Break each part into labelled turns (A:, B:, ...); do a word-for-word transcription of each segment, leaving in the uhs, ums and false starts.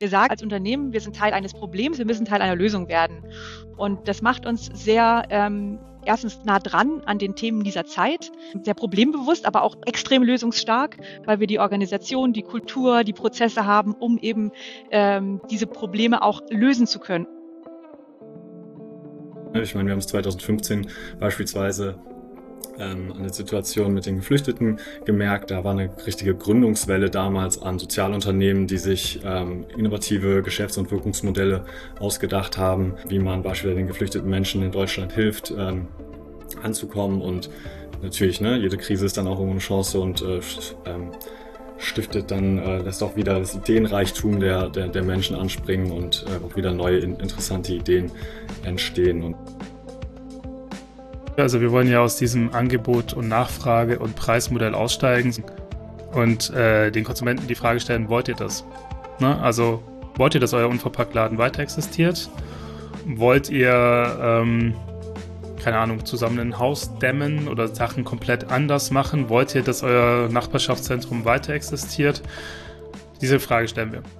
A: Wir sagen als Unternehmen, wir sind Teil eines Problems, wir müssen Teil einer Lösung werden. Und das macht uns sehr ähm, erstens nah dran an den Themen dieser Zeit, sehr problembewusst, aber auch extrem lösungsstark, weil wir die Organisation, die Kultur, die Prozesse haben, um eben ähm, diese Probleme auch lösen zu können.
B: Ich meine, wir haben es zwanzig fünfzehn beispielsweise ähm, an der Situation mit den Geflüchteten gemerkt. Da war eine richtige Gründungswelle damals an Sozialunternehmen, die sich ähm, innovative Geschäfts- und Wirkungsmodelle ausgedacht haben, wie man beispielsweise den geflüchteten Menschen in Deutschland hilft, ähm, anzukommen. Und natürlich, ne, jede Krise ist dann auch irgendwo eine Chance und äh, ähm, stiftet dann, äh, lässt auch wieder das Ideenreichtum der, der, der Menschen anspringen und äh, auch wieder neue, in, interessante Ideen entstehen. Und
C: also wir wollen ja aus diesem Angebot- und Nachfrage- und Preismodell aussteigen und äh, den Konsumenten die Frage stellen, wollt ihr das? Ne? Also wollt ihr, dass euer Unverpacktladen weiter existiert? Wollt ihr, ähm, keine Ahnung, zusammen ein Haus dämmen oder Sachen komplett anders machen? Wollt ihr, dass euer Nachbarschaftszentrum weiter existiert? Diese Frage stellen wir.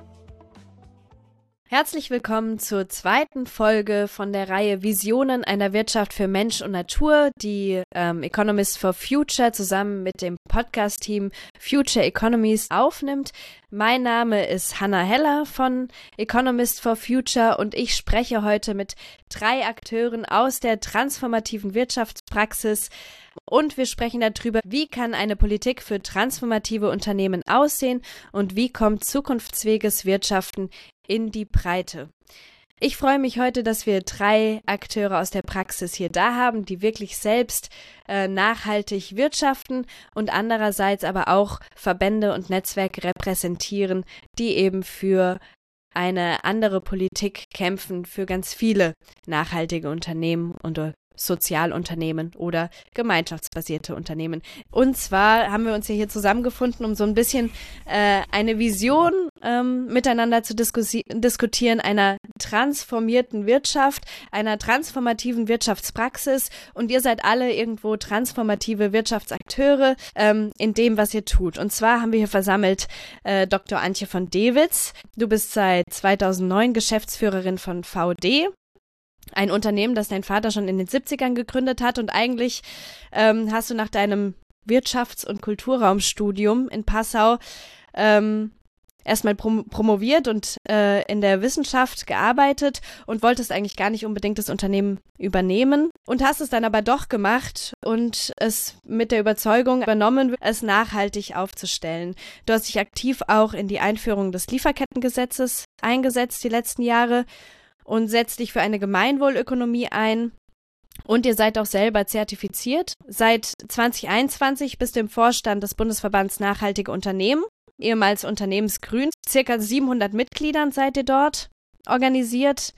D: Herzlich willkommen zur zweiten Folge von der Reihe Visionen einer Wirtschaft für Mensch und Natur, die ähm, Economists for Future zusammen mit dem Podcast-Team Future Economies aufnimmt. Mein Name ist Hannah Heller von Economists for Future und ich spreche heute mit drei Akteuren aus der transformativen Wirtschaftspraxis. Und wir sprechen darüber, wie kann eine Politik für transformative Unternehmen aussehen und wie kommt zukunftsfähiges Wirtschaften in die Breite. Ich freue mich heute, dass wir drei Akteure aus der Praxis hier da haben, die wirklich selbst äh, nachhaltig wirtschaften und andererseits aber auch Verbände und Netzwerke repräsentieren, die eben für eine andere Politik kämpfen, für ganz viele nachhaltige Unternehmen und Sozialunternehmen oder gemeinschaftsbasierte Unternehmen. Und zwar haben wir uns ja hier zusammengefunden, um so ein bisschen äh, eine Vision ähm, miteinander zu diskussi- diskutieren, einer transformierten Wirtschaft, einer transformativen Wirtschaftspraxis. Und ihr seid alle irgendwo transformative Wirtschaftsakteure ähm, in dem, was ihr tut. Und zwar haben wir hier versammelt äh, Doktor Antje von Dewitz. Du bist seit zweitausendneun Geschäftsführerin von V D. Ein Unternehmen, das dein Vater schon in den siebzigern gegründet hat und eigentlich ähm, hast du nach deinem Wirtschafts- und Kulturraumstudium in Passau ähm, erstmal prom- promoviert und äh, in der Wissenschaft gearbeitet und wolltest eigentlich gar nicht unbedingt das Unternehmen übernehmen und hast es dann aber doch gemacht und es mit der Überzeugung übernommen, es nachhaltig aufzustellen. Du hast dich aktiv auch in die Einführung des Lieferkettengesetzes eingesetzt die letzten Jahre und setzt dich für eine Gemeinwohlökonomie ein. Und ihr seid auch selber zertifiziert. Seit zwanzig einundzwanzig bist du im Vorstand des Bundesverbands Nachhaltige Unternehmen, ehemals Unternehmensgrün. Circa siebenhundert Mitgliedern seid ihr dort organisiert.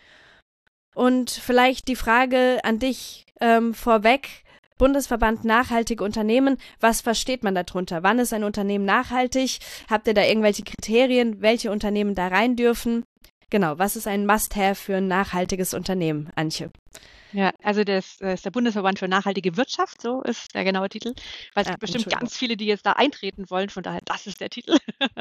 D: Und vielleicht die Frage an dich ähm, vorweg. Bundesverband Nachhaltige Unternehmen, was versteht man darunter? Wann ist ein Unternehmen nachhaltig? Habt ihr da irgendwelche Kriterien, welche Unternehmen da rein dürfen? Genau, was ist ein Must-have für ein nachhaltiges Unternehmen, Antje?
A: Ja, also das, das ist der Bundesverband für nachhaltige Wirtschaft, so ist der genaue Titel, weil es
D: Ah,
A: gibt bestimmt ganz viele, die jetzt da eintreten wollen, von daher, das ist der Titel.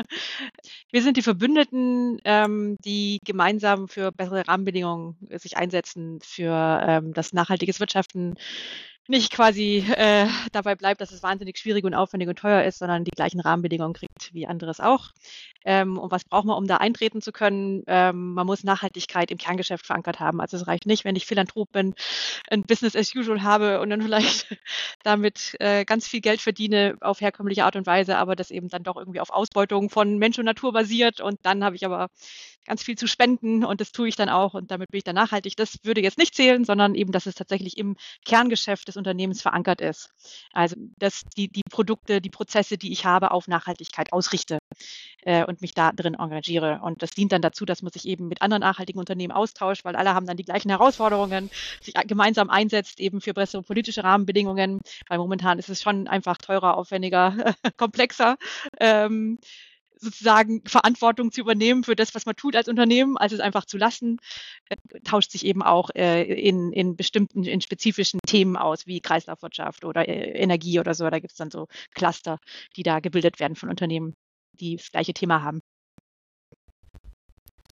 A: Wir sind die Verbündeten, ähm, die gemeinsam für bessere Rahmenbedingungen äh, sich einsetzen, für ähm, das nachhaltiges Wirtschaften nicht quasi äh, dabei bleibt, dass es wahnsinnig schwierig und aufwendig und teuer ist, sondern die gleichen Rahmenbedingungen kriegt wie anderes auch. Ähm, und was braucht man, um da eintreten zu können? Ähm, man muss Nachhaltigkeit im Kerngeschäft verankert haben. Also es reicht nicht, wenn ich Philanthrop bin, ein Business as usual habe und dann vielleicht damit äh, ganz viel Geld verdiene auf herkömmliche Art und Weise, aber das eben dann doch irgendwie auf Ausbeutung von Mensch und Natur basiert. Und dann habe ich aber ganz viel zu spenden und das tue ich dann auch und damit bin ich dann nachhaltig. Das würde jetzt nicht zählen, sondern eben, dass es tatsächlich im Kerngeschäft des Unternehmens verankert ist. Also, dass die, die Produkte, die Prozesse, die ich habe, auf Nachhaltigkeit ausrichte äh, und mich da drin engagiere. Und das dient dann dazu, dass man sich eben mit anderen nachhaltigen Unternehmen austauscht, weil alle haben dann die gleichen Herausforderungen, sich gemeinsam einsetzt eben für bessere politische Rahmenbedingungen, weil momentan ist es schon einfach teurer, aufwendiger, komplexer. Ähm, sozusagen Verantwortung zu übernehmen für das, was man tut als Unternehmen, als es einfach zu lassen, äh, tauscht sich eben auch äh, in, in bestimmten, in spezifischen Themen aus, wie Kreislaufwirtschaft oder äh, Energie oder so. Da gibt es dann so Cluster, die da gebildet werden von Unternehmen, die das gleiche Thema haben.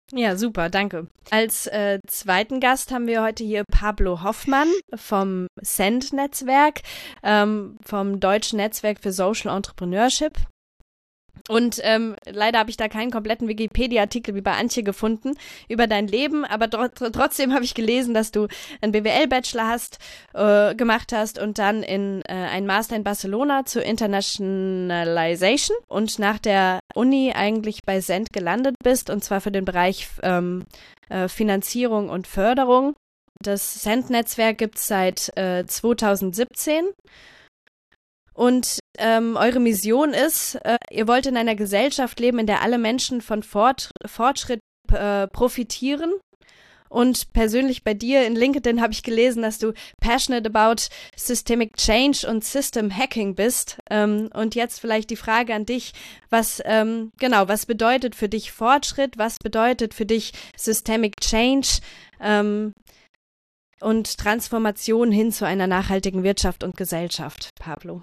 D: Ja, super, danke. Als äh, zweiten Gast haben wir heute hier Pablo Hoffmann vom S E N D-Netzwerk, ähm, vom Deutschen Netzwerk für Social Entrepreneurship. Und ähm, leider habe ich da keinen kompletten Wikipedia-Artikel wie bei Antje gefunden über dein Leben, aber tr- trotzdem habe ich gelesen, dass du einen B W L-Bachelor hast, äh, gemacht hast und dann in äh, einen Master in Barcelona zur Internationalization und nach der Uni eigentlich bei S E N D gelandet bist, und zwar für den Bereich ähm, äh, Finanzierung und Förderung. Das S E N D-Netzwerk gibt es seit äh, zweitausendsiebzehn. Und ähm, eure Mission ist, äh, ihr wollt in einer Gesellschaft leben, in der alle Menschen von Fort- Fortschritt äh, profitieren. Und persönlich bei dir in LinkedIn habe ich gelesen, dass du passionate about systemic change und system hacking bist. Ähm, und jetzt vielleicht die Frage an dich, was ähm, genau, was bedeutet für dich Fortschritt, was bedeutet für dich systemic change ähm, und Transformation hin zu einer nachhaltigen Wirtschaft und Gesellschaft, Pablo?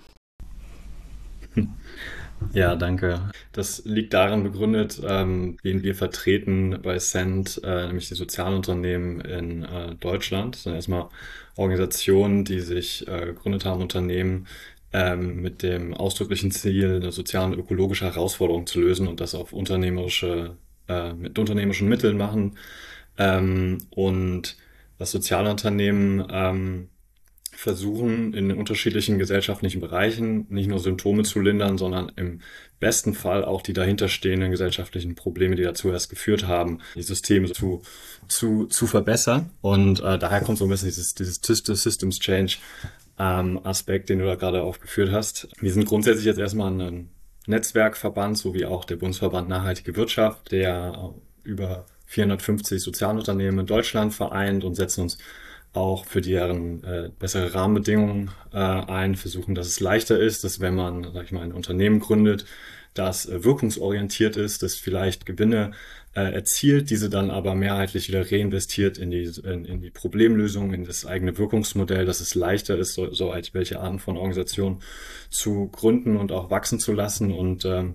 B: Ja, danke. Das liegt daran begründet, ähm, wen wir vertreten bei S E N D, äh, nämlich die Sozialunternehmen in äh, Deutschland. Das sind erstmal Organisationen, die sich äh, gegründet haben, Unternehmen ähm, mit dem ausdrücklichen Ziel, eine soziale und ökologische Herausforderung zu lösen und das auf unternehmerische, äh, mit unternehmerischen Mitteln machen. Ähm, und das Sozialunternehmen ähm, versuchen in den unterschiedlichen gesellschaftlichen Bereichen nicht nur Symptome zu lindern, sondern im besten Fall auch die dahinterstehenden gesellschaftlichen Probleme, die dazu erst geführt haben, die Systeme zu, zu, zu verbessern. Und äh, daher kommt so ein bisschen dieses, dieses Systems Change ähm, Aspekt, den du da gerade aufgeführt hast. Wir sind grundsätzlich jetzt erstmal ein Netzwerkverband, so wie auch der Bundesverband Nachhaltige Wirtschaft, der über vierhundertfünfzig Sozialunternehmen in Deutschland vereint und setzen uns auch für deren äh, bessere Rahmenbedingungen äh, ein, versuchen, dass es leichter ist, dass wenn man, sag ich mal, ein Unternehmen gründet, das äh, wirkungsorientiert ist, das vielleicht Gewinne äh, erzielt, diese dann aber mehrheitlich wieder reinvestiert in die, in, in die Problemlösung, in das eigene Wirkungsmodell, dass es leichter ist, so, so als welche Arten von Organisationen zu gründen und auch wachsen zu lassen. Und ähm,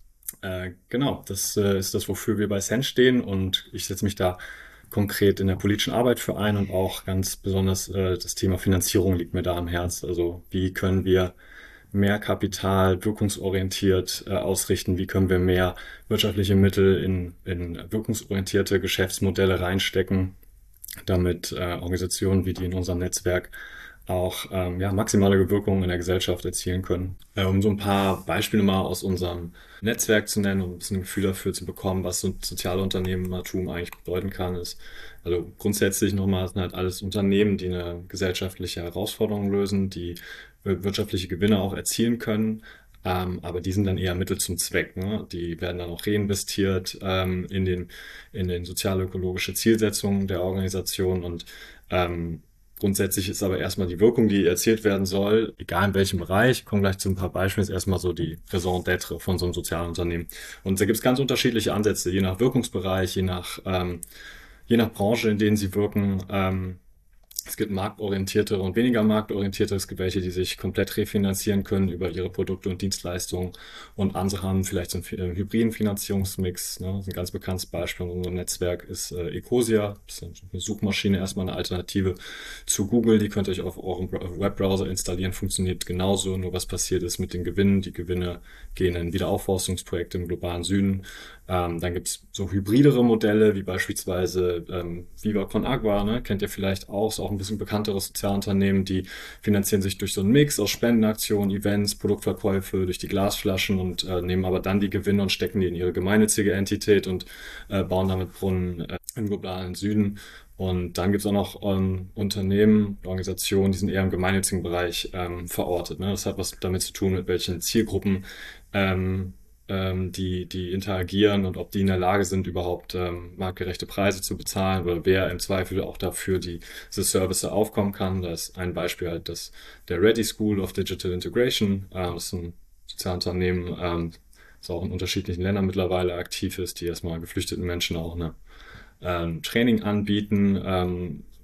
B: äh, genau, das äh, ist das, wofür wir bei S E N D stehen, und ich setze mich da konkret in der politischen Arbeit für ein, und auch ganz besonders äh, das Thema Finanzierung liegt mir da am Herz. Also wie können wir mehr Kapital wirkungsorientiert äh, ausrichten, wie können wir mehr wirtschaftliche Mittel in, in wirkungsorientierte Geschäftsmodelle reinstecken, damit äh, Organisationen wie die in unserem Netzwerk auch ähm, ja, maximale Wirkung in der Gesellschaft erzielen können. Äh, um so ein paar Beispiele mal aus unserem Netzwerk zu nennen, um ein bisschen ein Gefühl dafür zu bekommen, was so soziale Unternehmertum eigentlich bedeuten kann, ist, also grundsätzlich nochmal, sind halt alles Unternehmen, die eine gesellschaftliche Herausforderung lösen, die wirtschaftliche Gewinne auch erzielen können, ähm, aber die sind dann eher Mittel zum Zweck. Ne? Die werden dann auch reinvestiert ähm, in den, in den sozial-ökologische Zielsetzungen der Organisation, und ähm, grundsätzlich ist aber erstmal die Wirkung, die erzielt werden soll, egal in welchem Bereich, ich komme gleich zu ein paar Beispielen, ist erstmal so die Raison d'être von so einem sozialen Unternehmen. Und da gibt es ganz unterschiedliche Ansätze, je nach Wirkungsbereich, je nach, ähm, je nach Branche, in denen sie wirken. Ähm, Es gibt marktorientierte und weniger marktorientierte. Es gibt welche, die sich komplett refinanzieren können über ihre Produkte und Dienstleistungen. Und andere haben vielleicht so einen hybriden Finanzierungsmix. Ne? Das ist ein ganz bekanntes Beispiel in unserem Netzwerk ist äh, Ecosia. Das ist eine Suchmaschine, erstmal eine Alternative zu Google. Die könnt ihr euch auf eurem Webbrowser installieren. Funktioniert genauso. Nur was passiert ist mit den Gewinnen. Die Gewinne gehen in Wiederaufforstungsprojekte im globalen Süden. Ähm, dann gibt es so hybridere Modelle, wie beispielsweise ähm, Viva Con Agua, ne? Kennt ihr vielleicht auch, ist auch ein bisschen bekannteres Sozialunternehmen, die finanzieren sich durch so einen Mix aus Spendenaktionen, Events, Produktverkäufe, durch die Glasflaschen, und äh, nehmen aber dann die Gewinne und stecken die in ihre gemeinnützige Entität und äh, bauen damit Brunnen äh, im globalen Süden. Und dann gibt es auch noch ähm, Unternehmen, Organisationen, die sind eher im gemeinnützigen Bereich ähm, verortet. Ne? Das hat was damit zu tun, mit welchen Zielgruppen ähm, Die, die interagieren und ob die in der Lage sind, überhaupt ähm, marktgerechte Preise zu bezahlen, oder wer im Zweifel auch dafür die, diese Services aufkommen kann. Da ist ein Beispiel halt das, der Ready School of Digital Integration. Ähm, das ist ein Sozialunternehmen, ähm, das auch in unterschiedlichen Ländern mittlerweile aktiv ist, die erstmal geflüchteten Menschen auch eine ähm, Training anbieten, ähm,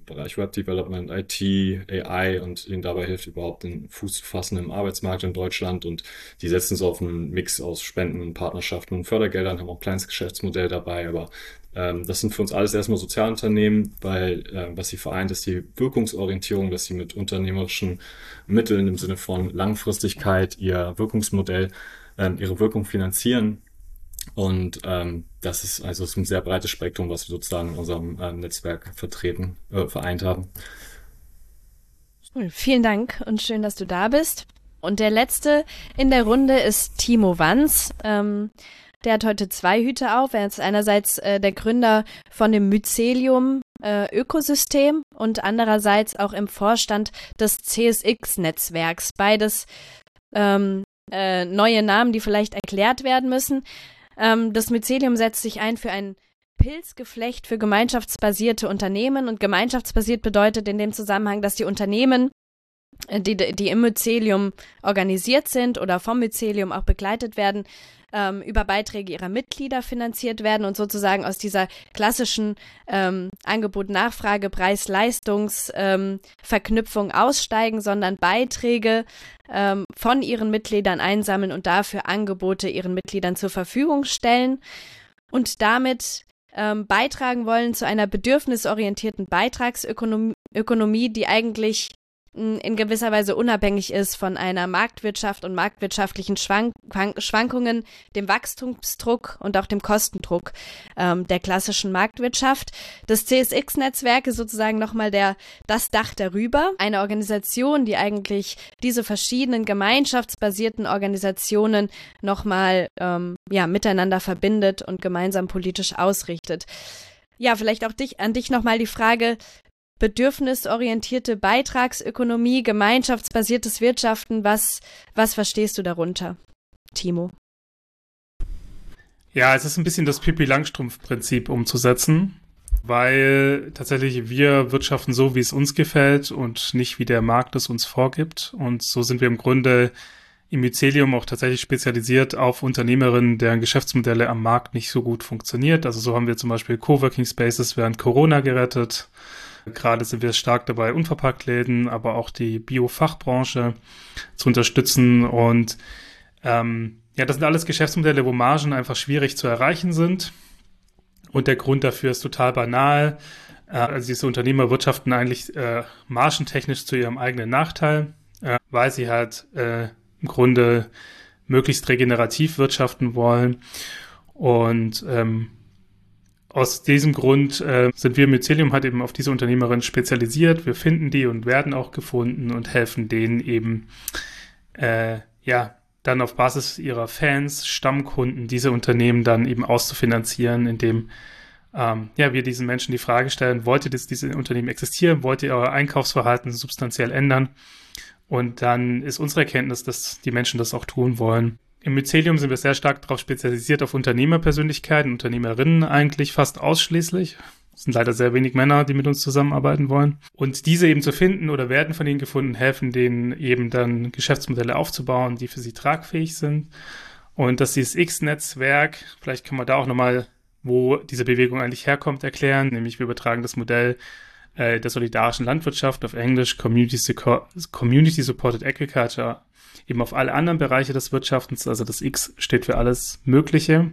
B: Bereich Web Development, I T, A I und ihnen dabei hilft, überhaupt den Fuß zu fassen im Arbeitsmarkt in Deutschland. Und die setzen so auf einen Mix aus Spenden und Partnerschaften und Fördergeldern, haben auch ein kleines Geschäftsmodell dabei, aber ähm, das sind für uns alles erstmal Sozialunternehmen, weil äh, was sie vereint, ist die Wirkungsorientierung, dass sie mit unternehmerischen Mitteln im Sinne von Langfristigkeit ihr Wirkungsmodell, ähm, ihre Wirkung finanzieren. Und ähm, das ist also ist ein sehr breites Spektrum, was wir sozusagen in unserem äh, Netzwerk vertreten, äh, vereint haben.
D: Cool. Vielen Dank und schön, dass du da bist. Und der letzte in der Runde ist Timo Wanz. Ähm, der hat heute zwei Hüte auf. Er ist einerseits äh, der Gründer von dem Mycelium äh, Ökosystem und andererseits auch im Vorstand des C S X-Netzwerks. Beides ähm, äh, neue Namen, die vielleicht erklärt werden müssen. Ähm, das Mycelium setzt sich ein für ein Pilzgeflecht für gemeinschaftsbasierte Unternehmen, und gemeinschaftsbasiert bedeutet in dem Zusammenhang, dass die Unternehmen, die, die im Mycelium organisiert sind oder vom Mycelium auch begleitet werden, ähm, über Beiträge ihrer Mitglieder finanziert werden und sozusagen aus dieser klassischen ähm, Angebot-Nachfrage, Preis-Leistungs-Verknüpfung ähm, aussteigen, sondern Beiträge ähm, von ihren Mitgliedern einsammeln und dafür Angebote ihren Mitgliedern zur Verfügung stellen und damit ähm, beitragen wollen zu einer bedürfnisorientierten Beitragsökonomie, Ökonomie, die eigentlich in gewisser Weise unabhängig ist von einer Marktwirtschaft und marktwirtschaftlichen Schwank Schwankungen, dem Wachstumsdruck und auch dem Kostendruck ähm, der klassischen Marktwirtschaft. Das C S X-Netzwerk ist sozusagen nochmal der, das Dach darüber. Eine Organisation, die eigentlich diese verschiedenen gemeinschaftsbasierten Organisationen nochmal ähm, ja, miteinander verbindet und gemeinsam politisch ausrichtet. Ja, vielleicht auch dich, an dich nochmal die Frage: Bedürfnisorientierte Beitragsökonomie, gemeinschaftsbasiertes Wirtschaften, was, was verstehst du darunter, Timo?
C: Ja, es ist ein bisschen das Pippi-Langstrumpf-Prinzip umzusetzen, weil tatsächlich wir wirtschaften so, wie es uns gefällt und nicht, wie der Markt es uns vorgibt. Und so sind wir im Grunde im Mycelium auch tatsächlich spezialisiert auf Unternehmerinnen, deren Geschäftsmodelle am Markt nicht so gut funktioniert. Also so haben wir zum Beispiel Coworking Spaces während Corona gerettet. Gerade sind wir stark dabei, Unverpacktläden, aber auch die Bio-Fachbranche zu unterstützen. Und ähm, ja, das sind alles Geschäftsmodelle, wo Margen einfach schwierig zu erreichen sind. Und der Grund dafür ist total banal. Äh, also diese Unternehmer wirtschaften eigentlich äh, margentechnisch zu ihrem eigenen Nachteil, äh, weil sie halt äh, im Grunde möglichst regenerativ wirtschaften wollen. Und ähm, Aus diesem Grund äh, sind wir Mycelium halt eben auf diese Unternehmerinnen spezialisiert. Wir finden die und werden auch gefunden und helfen denen eben, äh, ja, dann auf Basis ihrer Fans, Stammkunden, diese Unternehmen dann eben auszufinanzieren, indem ähm, ja, wir diesen Menschen die Frage stellen: Wollt ihr, dass diese Unternehmen existieren? Wollt ihr euer Einkaufsverhalten substanziell ändern? Und dann ist unsere Erkenntnis, dass die Menschen das auch tun wollen. Im Mycelium sind wir sehr stark darauf spezialisiert, auf Unternehmerpersönlichkeiten, Unternehmerinnen eigentlich fast ausschließlich. Es sind leider sehr wenig Männer, die mit uns zusammenarbeiten wollen. Und diese eben zu finden oder werden von ihnen gefunden, helfen denen eben dann Geschäftsmodelle aufzubauen, die für sie tragfähig sind. Und das C S X-Netzwerk, vielleicht kann man da auch nochmal, wo diese Bewegung eigentlich herkommt, erklären. Nämlich wir übertragen das Modell äh, der solidarischen Landwirtschaft, auf Englisch Community, Community Supported Agriculture, eben auf alle anderen Bereiche des Wirtschaftens. Also das X steht für alles Mögliche.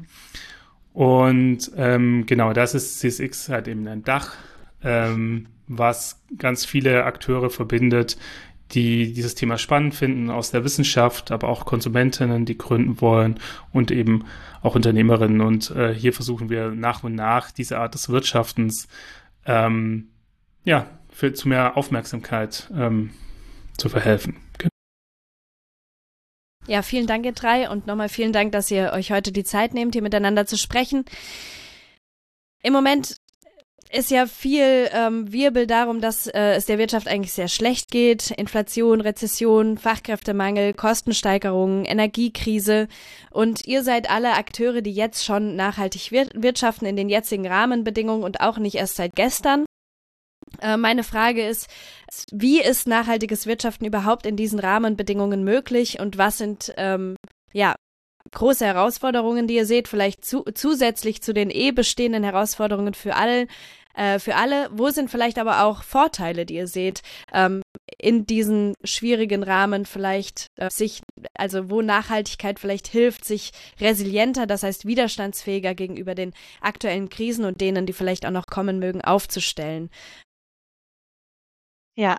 C: Und ähm, genau, das ist C S X halt eben ein Dach, ähm, was ganz viele Akteure verbindet, die dieses Thema spannend finden aus der Wissenschaft, aber auch Konsumentinnen, die gründen wollen, und eben auch Unternehmerinnen. Und äh, hier versuchen wir nach und nach diese Art des Wirtschaftens ähm, ja, für, zu mehr Aufmerksamkeit ähm, zu verhelfen.
D: Ja, vielen Dank, ihr drei, und nochmal vielen Dank, dass ihr euch heute die Zeit nehmt, hier miteinander zu sprechen. Im Moment ist ja viel ähm, Wirbel darum, dass äh, es der Wirtschaft eigentlich sehr schlecht geht. Inflation, Rezession, Fachkräftemangel, Kostensteigerungen, Energiekrise. Und ihr seid alle Akteure, die jetzt schon nachhaltig wir- wirtschaften in den jetzigen Rahmenbedingungen und auch nicht erst seit gestern. Äh, meine Frage ist, wie ist nachhaltiges Wirtschaften überhaupt in diesen Rahmenbedingungen möglich, und was sind, ähm, ja, große Herausforderungen, die ihr seht, vielleicht zu, zusätzlich zu den eh bestehenden Herausforderungen für alle, äh, für alle. Wo sind vielleicht aber auch Vorteile, die ihr seht, ähm, in diesen schwierigen Rahmen vielleicht äh, sich, also wo Nachhaltigkeit vielleicht hilft, sich resilienter, das heißt widerstandsfähiger gegenüber den aktuellen Krisen und denen, die vielleicht auch noch kommen mögen, aufzustellen?
A: Ja,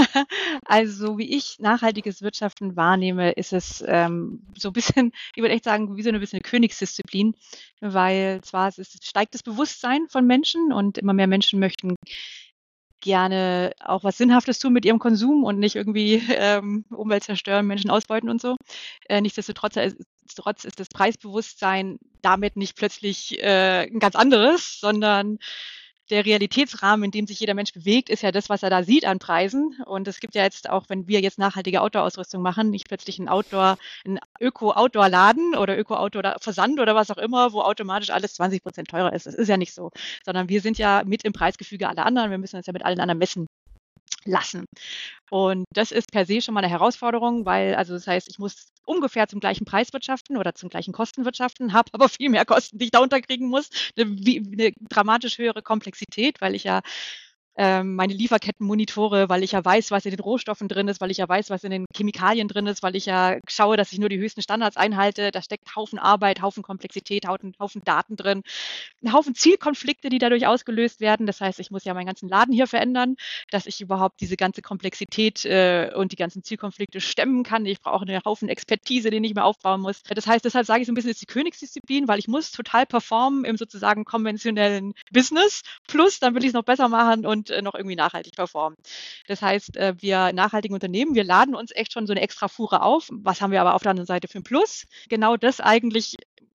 A: also wie ich nachhaltiges Wirtschaften wahrnehme, ist es ähm, so ein bisschen, ich würde echt sagen, wie so eine bisschen eine Königsdisziplin, weil zwar es ist, steigt das Bewusstsein von Menschen und immer mehr Menschen möchten gerne auch was Sinnhaftes tun mit ihrem Konsum und nicht irgendwie ähm, Umwelt zerstören, Menschen ausbeuten und so. Äh, nichtsdestotrotz ist, trotz ist das Preisbewusstsein damit nicht plötzlich äh, ein ganz anderes, sondern der Realitätsrahmen, in dem sich jeder Mensch bewegt, ist ja das, was er da sieht an Preisen. Und es gibt ja jetzt auch, wenn wir jetzt nachhaltige Outdoor-Ausrüstung machen, nicht plötzlich ein Outdoor, ein Öko-Outdoor-Laden oder Öko-Outdoor-Versand oder was auch immer, wo automatisch alles zwanzig Prozent teurer ist. Das ist ja nicht so. Sondern wir sind ja mit im Preisgefüge aller anderen. Wir müssen uns ja mit allen anderen messen lassen. Und das ist per se schon mal eine Herausforderung, weil, also das heißt, ich muss ungefähr zum gleichen Preis wirtschaften oder zum gleichen Kosten wirtschaften, habe aber viel mehr Kosten, die ich da unterkriegen muss, eine, eine dramatisch höhere Komplexität, weil ich ja ähm, meine Lieferketten monitore, weil ich ja weiß, was in den Rohstoffen drin ist, weil ich ja weiß, was in den Chemikalien drin ist, weil ich ja schaue, dass ich nur die höchsten Standards einhalte. Da steckt Haufen Arbeit, Haufen Komplexität, Haufen, Haufen Daten drin, ein Haufen Zielkonflikte, die dadurch ausgelöst werden. Das heißt, ich muss ja meinen ganzen Laden hier verändern, dass ich überhaupt diese ganze Komplexität äh, und die ganzen Zielkonflikte stemmen kann. Ich brauche einen Haufen Expertise, den ich mir aufbauen muss. Das heißt, deshalb sage ich so ein bisschen, ist die Königsdisziplin, weil ich muss total performen im sozusagen konventionellen Business. Plus, dann will ich es noch besser machen und äh, noch irgendwie nachhaltig performen. Das heißt, äh, wir nachhaltigen Unternehmen, wir laden uns echt schon so eine extra Fuhre auf. Was haben wir aber auf der anderen Seite für ein Plus? Genau das eigentlich,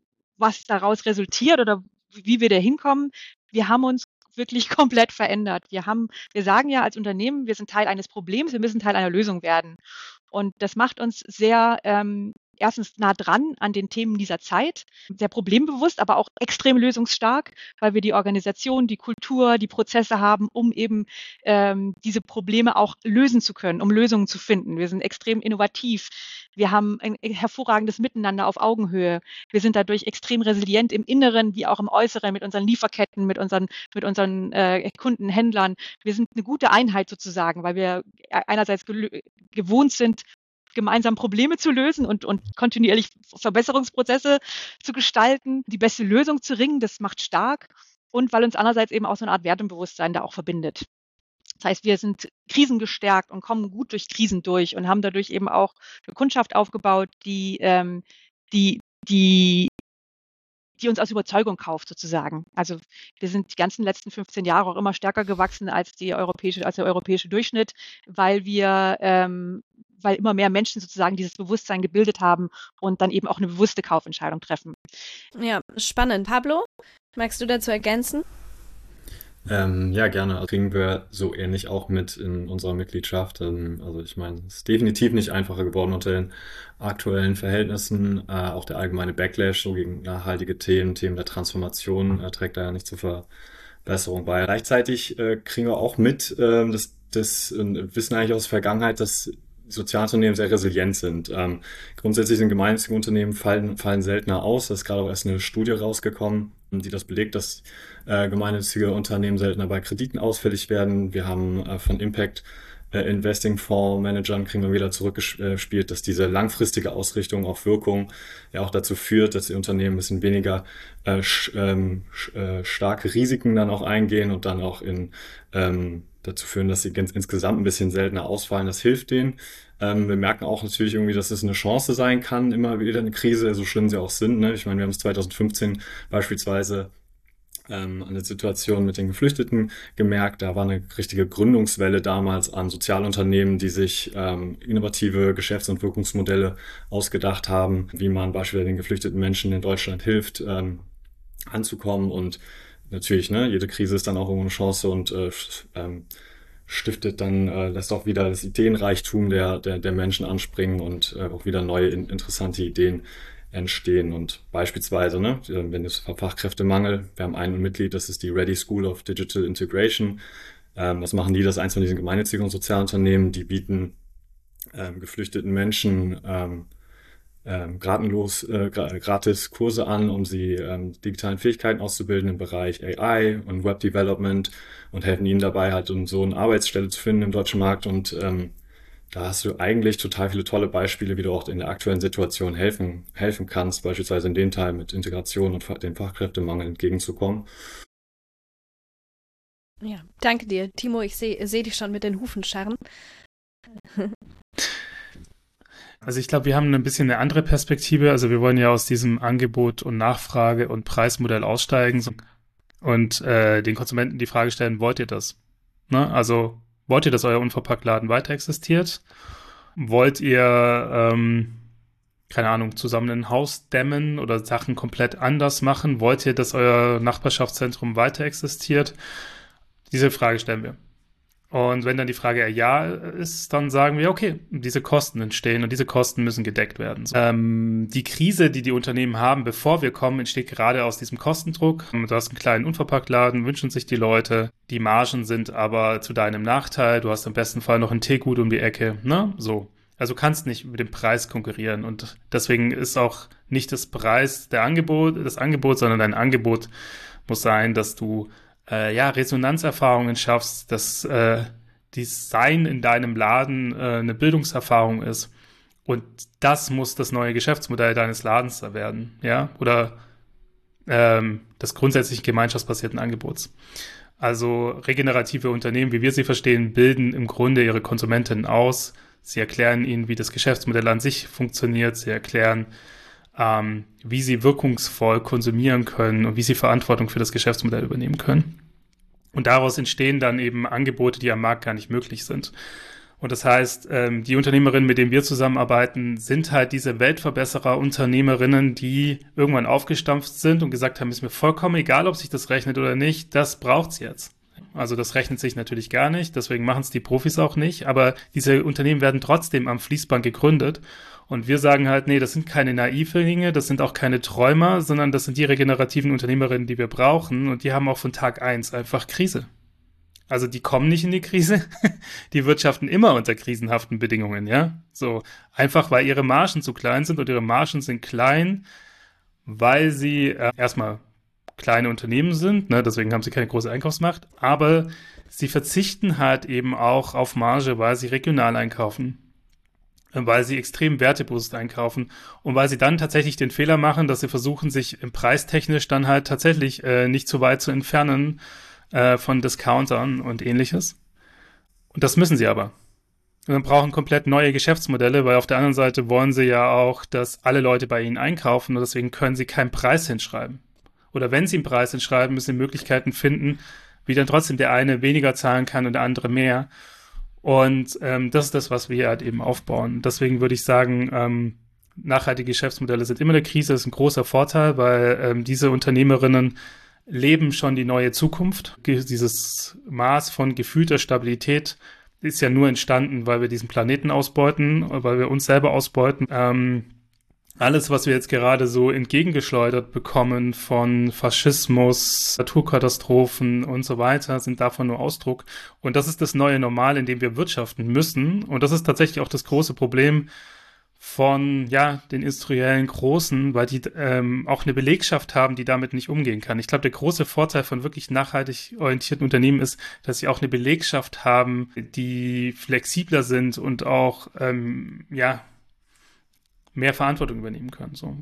A: was daraus resultiert oder wie wir da hinkommen. Wir haben uns wirklich komplett verändert. Wir haben, wir sagen ja als Unternehmen, wir sind Teil eines Problems, wir müssen Teil einer Lösung werden. Und das macht uns sehr ähm, erstens nah dran an den Themen dieser Zeit, sehr problembewusst, aber auch extrem lösungsstark, weil wir die Organisation, die Kultur, die Prozesse haben, um eben ähm, diese Probleme auch lösen zu können, um Lösungen zu finden. Wir sind extrem innovativ. Wir haben ein hervorragendes Miteinander auf Augenhöhe. Wir sind dadurch extrem resilient im Inneren wie auch im Äußeren mit unseren Lieferketten, mit unseren, mit unseren äh, Kunden, Händlern. Wir sind eine gute Einheit sozusagen, weil wir einerseits gewohnt sind, gemeinsam Probleme zu lösen und, und kontinuierlich Verbesserungsprozesse zu gestalten, die beste Lösung zu ringen, das macht stark. Und weil uns andererseits eben auch so eine Art Wertebewusstsein da auch verbindet. Das heißt, wir sind krisengestärkt und kommen gut durch Krisen durch und haben dadurch eben auch eine Kundschaft aufgebaut, die, ähm, die, die, die uns aus Überzeugung kauft sozusagen. Also wir sind die ganzen letzten fünfzehn Jahre auch immer stärker gewachsen als, die europäische, als der europäische Durchschnitt, weil wir ähm, weil immer mehr Menschen sozusagen dieses Bewusstsein gebildet haben und dann eben auch eine bewusste Kaufentscheidung treffen.
D: Ja, spannend. Pablo, magst du dazu ergänzen?
B: Ähm, ja, gerne. Das kriegen wir so ähnlich auch mit in unserer Mitgliedschaft. Ähm, also ich meine, es ist definitiv nicht einfacher geworden unter den aktuellen Verhältnissen. Äh, auch der allgemeine Backlash so gegen nachhaltige Themen, Themen der Transformation äh, trägt da ja nicht zur Verbesserung bei. Gleichzeitig äh, kriegen wir auch mit, äh, das, das äh, wissen eigentlich aus der Vergangenheit, dass Sozialunternehmen sehr resilient sind. Ähm, grundsätzlich sind gemeinnützige Unternehmen fallen, fallen seltener aus. Da ist gerade auch erst eine Studie rausgekommen, die das belegt, dass äh, gemeinnützige Unternehmen seltener bei Krediten ausfällig werden. Wir haben äh, von Impact äh, Investing Fondsmanagern kriegen wir wieder zurückgespielt, dass diese langfristige Ausrichtung auf Wirkung ja auch dazu führt, dass die Unternehmen ein bisschen weniger äh, sch, ähm, sch, äh, starke Risiken dann auch eingehen und dann auch in ähm, dazu führen, dass sie ganz, insgesamt ein bisschen seltener ausfallen. Das hilft denen. Ähm, wir merken auch natürlich irgendwie, dass es eine Chance sein kann, immer wieder eine Krise, so schlimm sie auch sind. Ne? Ich meine, wir haben es zwanzig fünfzehn beispielsweise ähm, an der Situation mit den Geflüchteten gemerkt. Da war eine richtige Gründungswelle damals an Sozialunternehmen, die sich ähm, innovative Geschäfts- und Wirkungsmodelle ausgedacht haben, wie man beispielsweise den geflüchteten Menschen in Deutschland hilft, ähm, anzukommen. Und natürlich, ne, jede Krise ist dann auch eine Chance und äh, ähm, stiftet dann, äh, lässt auch wieder das Ideenreichtum der, der, der Menschen anspringen und äh, auch wieder neue, in, interessante Ideen entstehen. Und beispielsweise, ne, wenn es Fachkräftemangel, wir haben ein Mitglied, das ist die Ready School of Digital Integration. Ähm, was machen die? Das ist eins von diesen gemeinnützigen Sozialunternehmen, die bieten ähm, geflüchteten Menschen ähm, ähm, gratenlos, äh, gratis Kurse an, um sie ähm, digitalen Fähigkeiten auszubilden im Bereich A I und Web Development und helfen ihnen dabei halt, um so eine Arbeitsstelle zu finden im deutschen Markt. Und ähm, da hast du eigentlich total viele tolle Beispiele, wie du auch in der aktuellen Situation helfen, helfen kannst, beispielsweise in dem Teil mit Integration und dem Fachkräftemangel entgegenzukommen.
D: Ja, danke dir. Timo, ich sehe seh dich schon mit den Hufen scharren.
C: Also ich glaube, wir haben ein bisschen eine andere Perspektive. Also wir wollen ja aus diesem Angebot und Nachfrage und Preismodell aussteigen und äh, den Konsumenten die Frage stellen, wollt ihr das? Ne? Also wollt ihr, dass euer Unverpacktladen weiter existiert? Wollt ihr, ähm, keine Ahnung, zusammen ein Haus dämmen oder Sachen komplett anders machen? Wollt ihr, dass euer Nachbarschaftszentrum weiter existiert? Diese Frage stellen wir. Und wenn dann die Frage ja ist, dann sagen wir, okay, diese Kosten entstehen und diese Kosten müssen gedeckt werden. So. Ähm, die Krise, die die Unternehmen haben, bevor wir kommen, entsteht gerade aus diesem Kostendruck. Du hast einen kleinen Unverpacktladen, wünschen sich die Leute. Die Margen sind aber zu deinem Nachteil. Du hast im besten Fall noch ein Teegut um die Ecke. Ne? So. Also kannst nicht mit dem Preis konkurrieren. Und deswegen ist auch nicht das Preis der Angebot, das Angebot, sondern dein Angebot muss sein, dass du Äh, ja, Resonanzerfahrungen schaffst, dass äh, Design in deinem Laden äh, eine Bildungserfahrung ist. Und das muss das neue Geschäftsmodell deines Ladens da werden, ja, oder ähm, des grundsätzlichen gemeinschaftsbasierten Angebots. Also regenerative Unternehmen, wie wir sie verstehen, bilden im Grunde ihre Konsumentinnen aus. Sie erklären ihnen, wie das Geschäftsmodell an sich funktioniert. Sie erklären, Ähm, wie sie wirkungsvoll konsumieren können und wie sie Verantwortung für das Geschäftsmodell übernehmen können. Und daraus entstehen dann eben Angebote, die am Markt gar nicht möglich sind. Und das heißt, ähm, die Unternehmerinnen, mit denen wir zusammenarbeiten, sind halt diese Weltverbesserer, Unternehmerinnen, die irgendwann aufgestampft sind und gesagt haben, ist mir vollkommen egal, ob sich das rechnet oder nicht, das braucht's jetzt. Also das rechnet sich natürlich gar nicht, deswegen machen es die Profis auch nicht, aber diese Unternehmen werden trotzdem am Fließband gegründet. Und wir sagen halt, nee, das sind keine Naivlinge, das sind auch keine Träumer, sondern das sind die regenerativen Unternehmerinnen, die wir brauchen. Und die haben auch von Tag eins einfach Krise. Also die kommen nicht in die Krise, die wirtschaften immer unter krisenhaften Bedingungen, ja. So, einfach weil ihre Margen zu klein sind und ihre Margen sind klein, weil sie äh, erstmal kleine Unternehmen sind, ne, deswegen haben sie keine große Einkaufsmacht, aber sie verzichten halt eben auch auf Marge, weil sie regional einkaufen, weil sie extrem wertebewusst einkaufen und weil sie dann tatsächlich den Fehler machen, dass sie versuchen, sich im preistechnisch dann halt tatsächlich äh, nicht zu weit zu entfernen äh, von Discountern und ähnliches. Und das müssen sie aber. Und dann brauchen komplett neue Geschäftsmodelle, weil auf der anderen Seite wollen sie ja auch, dass alle Leute bei ihnen einkaufen und deswegen können sie keinen Preis hinschreiben. Oder wenn sie einen Preis hinschreiben, müssen sie Möglichkeiten finden, wie dann trotzdem der eine weniger zahlen kann und der andere mehr. Und ähm, das ist das, was wir halt eben aufbauen. Deswegen würde ich sagen, ähm, nachhaltige Geschäftsmodelle sind immer eine Krise, das ist ein großer Vorteil, weil ähm, diese Unternehmerinnen leben schon die neue Zukunft. Dieses Maß von gefühlter Stabilität ist ja nur entstanden, weil wir diesen Planeten ausbeuten, weil wir uns selber ausbeuten. Ähm, alles, was wir jetzt gerade so entgegengeschleudert bekommen von Faschismus, Naturkatastrophen und so weiter, sind davon nur Ausdruck. Und das ist das neue Normal, in dem wir wirtschaften müssen. Und das ist tatsächlich auch das große Problem von ja den industriellen Großen, weil die ähm, auch eine Belegschaft haben, die damit nicht umgehen kann. Ich glaube, der große Vorteil von wirklich nachhaltig orientierten Unternehmen ist, dass sie auch eine Belegschaft haben, die flexibler sind und auch ähm, ja mehr Verantwortung übernehmen können. So.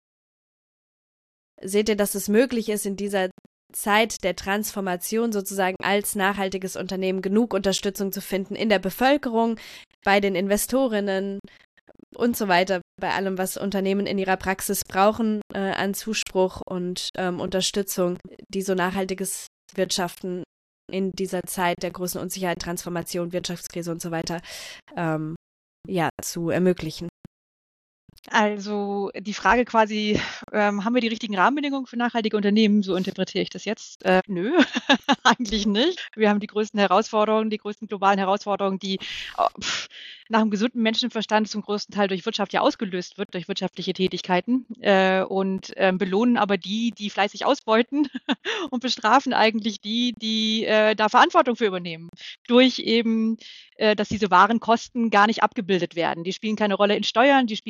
D: Seht ihr, dass es möglich ist, in dieser Zeit der Transformation sozusagen als nachhaltiges Unternehmen genug Unterstützung zu finden in der Bevölkerung, bei den Investorinnen und so weiter, bei allem, was Unternehmen in ihrer Praxis brauchen äh, an Zuspruch und ähm, Unterstützung, die so nachhaltiges Wirtschaften in dieser Zeit der großen Unsicherheit, Transformation, Wirtschaftskrise und so weiter ähm, ja, zu ermöglichen?
A: Also die Frage quasi, ähm, haben wir die richtigen Rahmenbedingungen für nachhaltige Unternehmen? So interpretiere ich das jetzt. Äh, nö, eigentlich nicht. Wir haben die größten Herausforderungen, die größten globalen Herausforderungen, die oh, pff, nach einem gesunden Menschenverstand zum größten Teil durch Wirtschaft ja ausgelöst wird, durch wirtschaftliche Tätigkeiten äh, und äh, belohnen aber die, die fleißig ausbeuten und bestrafen eigentlich die, die äh, da Verantwortung für übernehmen. Durch eben, äh, dass diese Warenkosten gar nicht abgebildet werden. Die spielen keine Rolle in Steuern, die spielen keine Rolle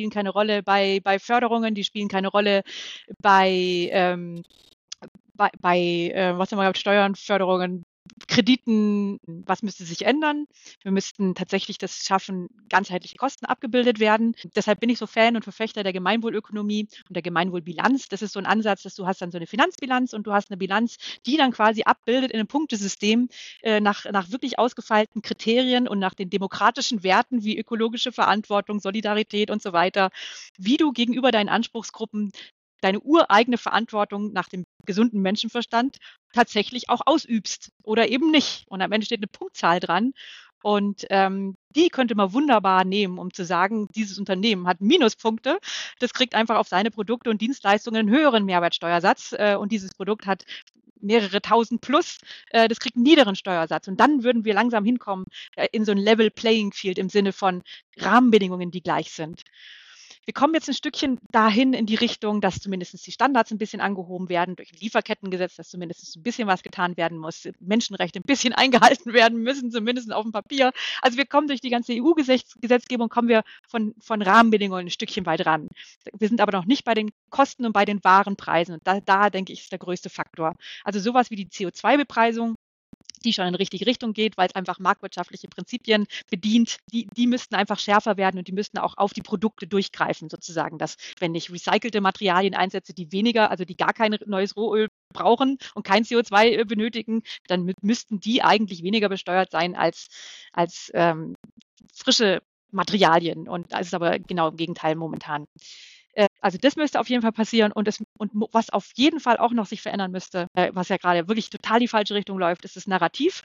A: Rolle bei, bei Förderungen, die spielen keine Rolle bei, ähm, bei, bei äh, was haben wir gehabt, Steuern, Förderungen, Krediten. Was müsste sich ändern? Wir müssten tatsächlich das schaffen, ganzheitliche Kosten abgebildet werden. Deshalb bin ich so Fan und Verfechter der Gemeinwohlökonomie und der Gemeinwohlbilanz. Das ist so ein Ansatz, dass du hast dann so eine Finanzbilanz und du hast eine Bilanz, die dann quasi abbildet in einem Punktesystem äh, nach, nach wirklich ausgefeilten Kriterien und nach den demokratischen Werten wie ökologische Verantwortung, Solidarität und so weiter, wie du gegenüber deinen Anspruchsgruppen deine ureigene Verantwortung nach dem gesunden Menschenverstand tatsächlich auch ausübst oder eben nicht. Und am Ende steht eine Punktzahl dran. Und ähm, die könnte man wunderbar nehmen, um zu sagen, dieses Unternehmen hat Minuspunkte. Das kriegt einfach auf seine Produkte und Dienstleistungen einen höheren Mehrwertsteuersatz. Äh, und dieses Produkt hat mehrere tausend plus, äh, das kriegt einen niederen Steuersatz. Und dann würden wir langsam hinkommen äh, in so ein Level Playing Field im Sinne von Rahmenbedingungen, die gleich sind. Wir kommen jetzt ein Stückchen dahin in die Richtung, dass zumindest die Standards ein bisschen angehoben werden durch ein Lieferkettengesetz, dass zumindest ein bisschen was getan werden muss, Menschenrechte ein bisschen eingehalten werden müssen, zumindest auf dem Papier. Also wir kommen durch die ganze E U-Gesetzgebung, kommen wir von, von Rahmenbedingungen ein Stückchen weit ran. Wir sind aber noch nicht bei den Kosten und bei den wahren Preisen. Und da, da denke ich, ist der größte Faktor. Also sowas wie die C O zwei Bepreisung, die schon in die richtige Richtung geht, weil es einfach marktwirtschaftliche Prinzipien bedient, die, die müssten einfach schärfer werden und die müssten auch auf die Produkte durchgreifen, sozusagen, dass wenn ich recycelte Materialien einsetze, die weniger, also die gar kein neues Rohöl brauchen und kein C O zwei benötigen, dann müssten die eigentlich weniger besteuert sein als, als ähm, frische Materialien. Und das ist aber genau im Gegenteil momentan. Also das müsste auf jeden Fall passieren und, das, und was auf jeden Fall auch noch sich verändern müsste, äh, was ja gerade wirklich total die falsche Richtung läuft, ist das Narrativ.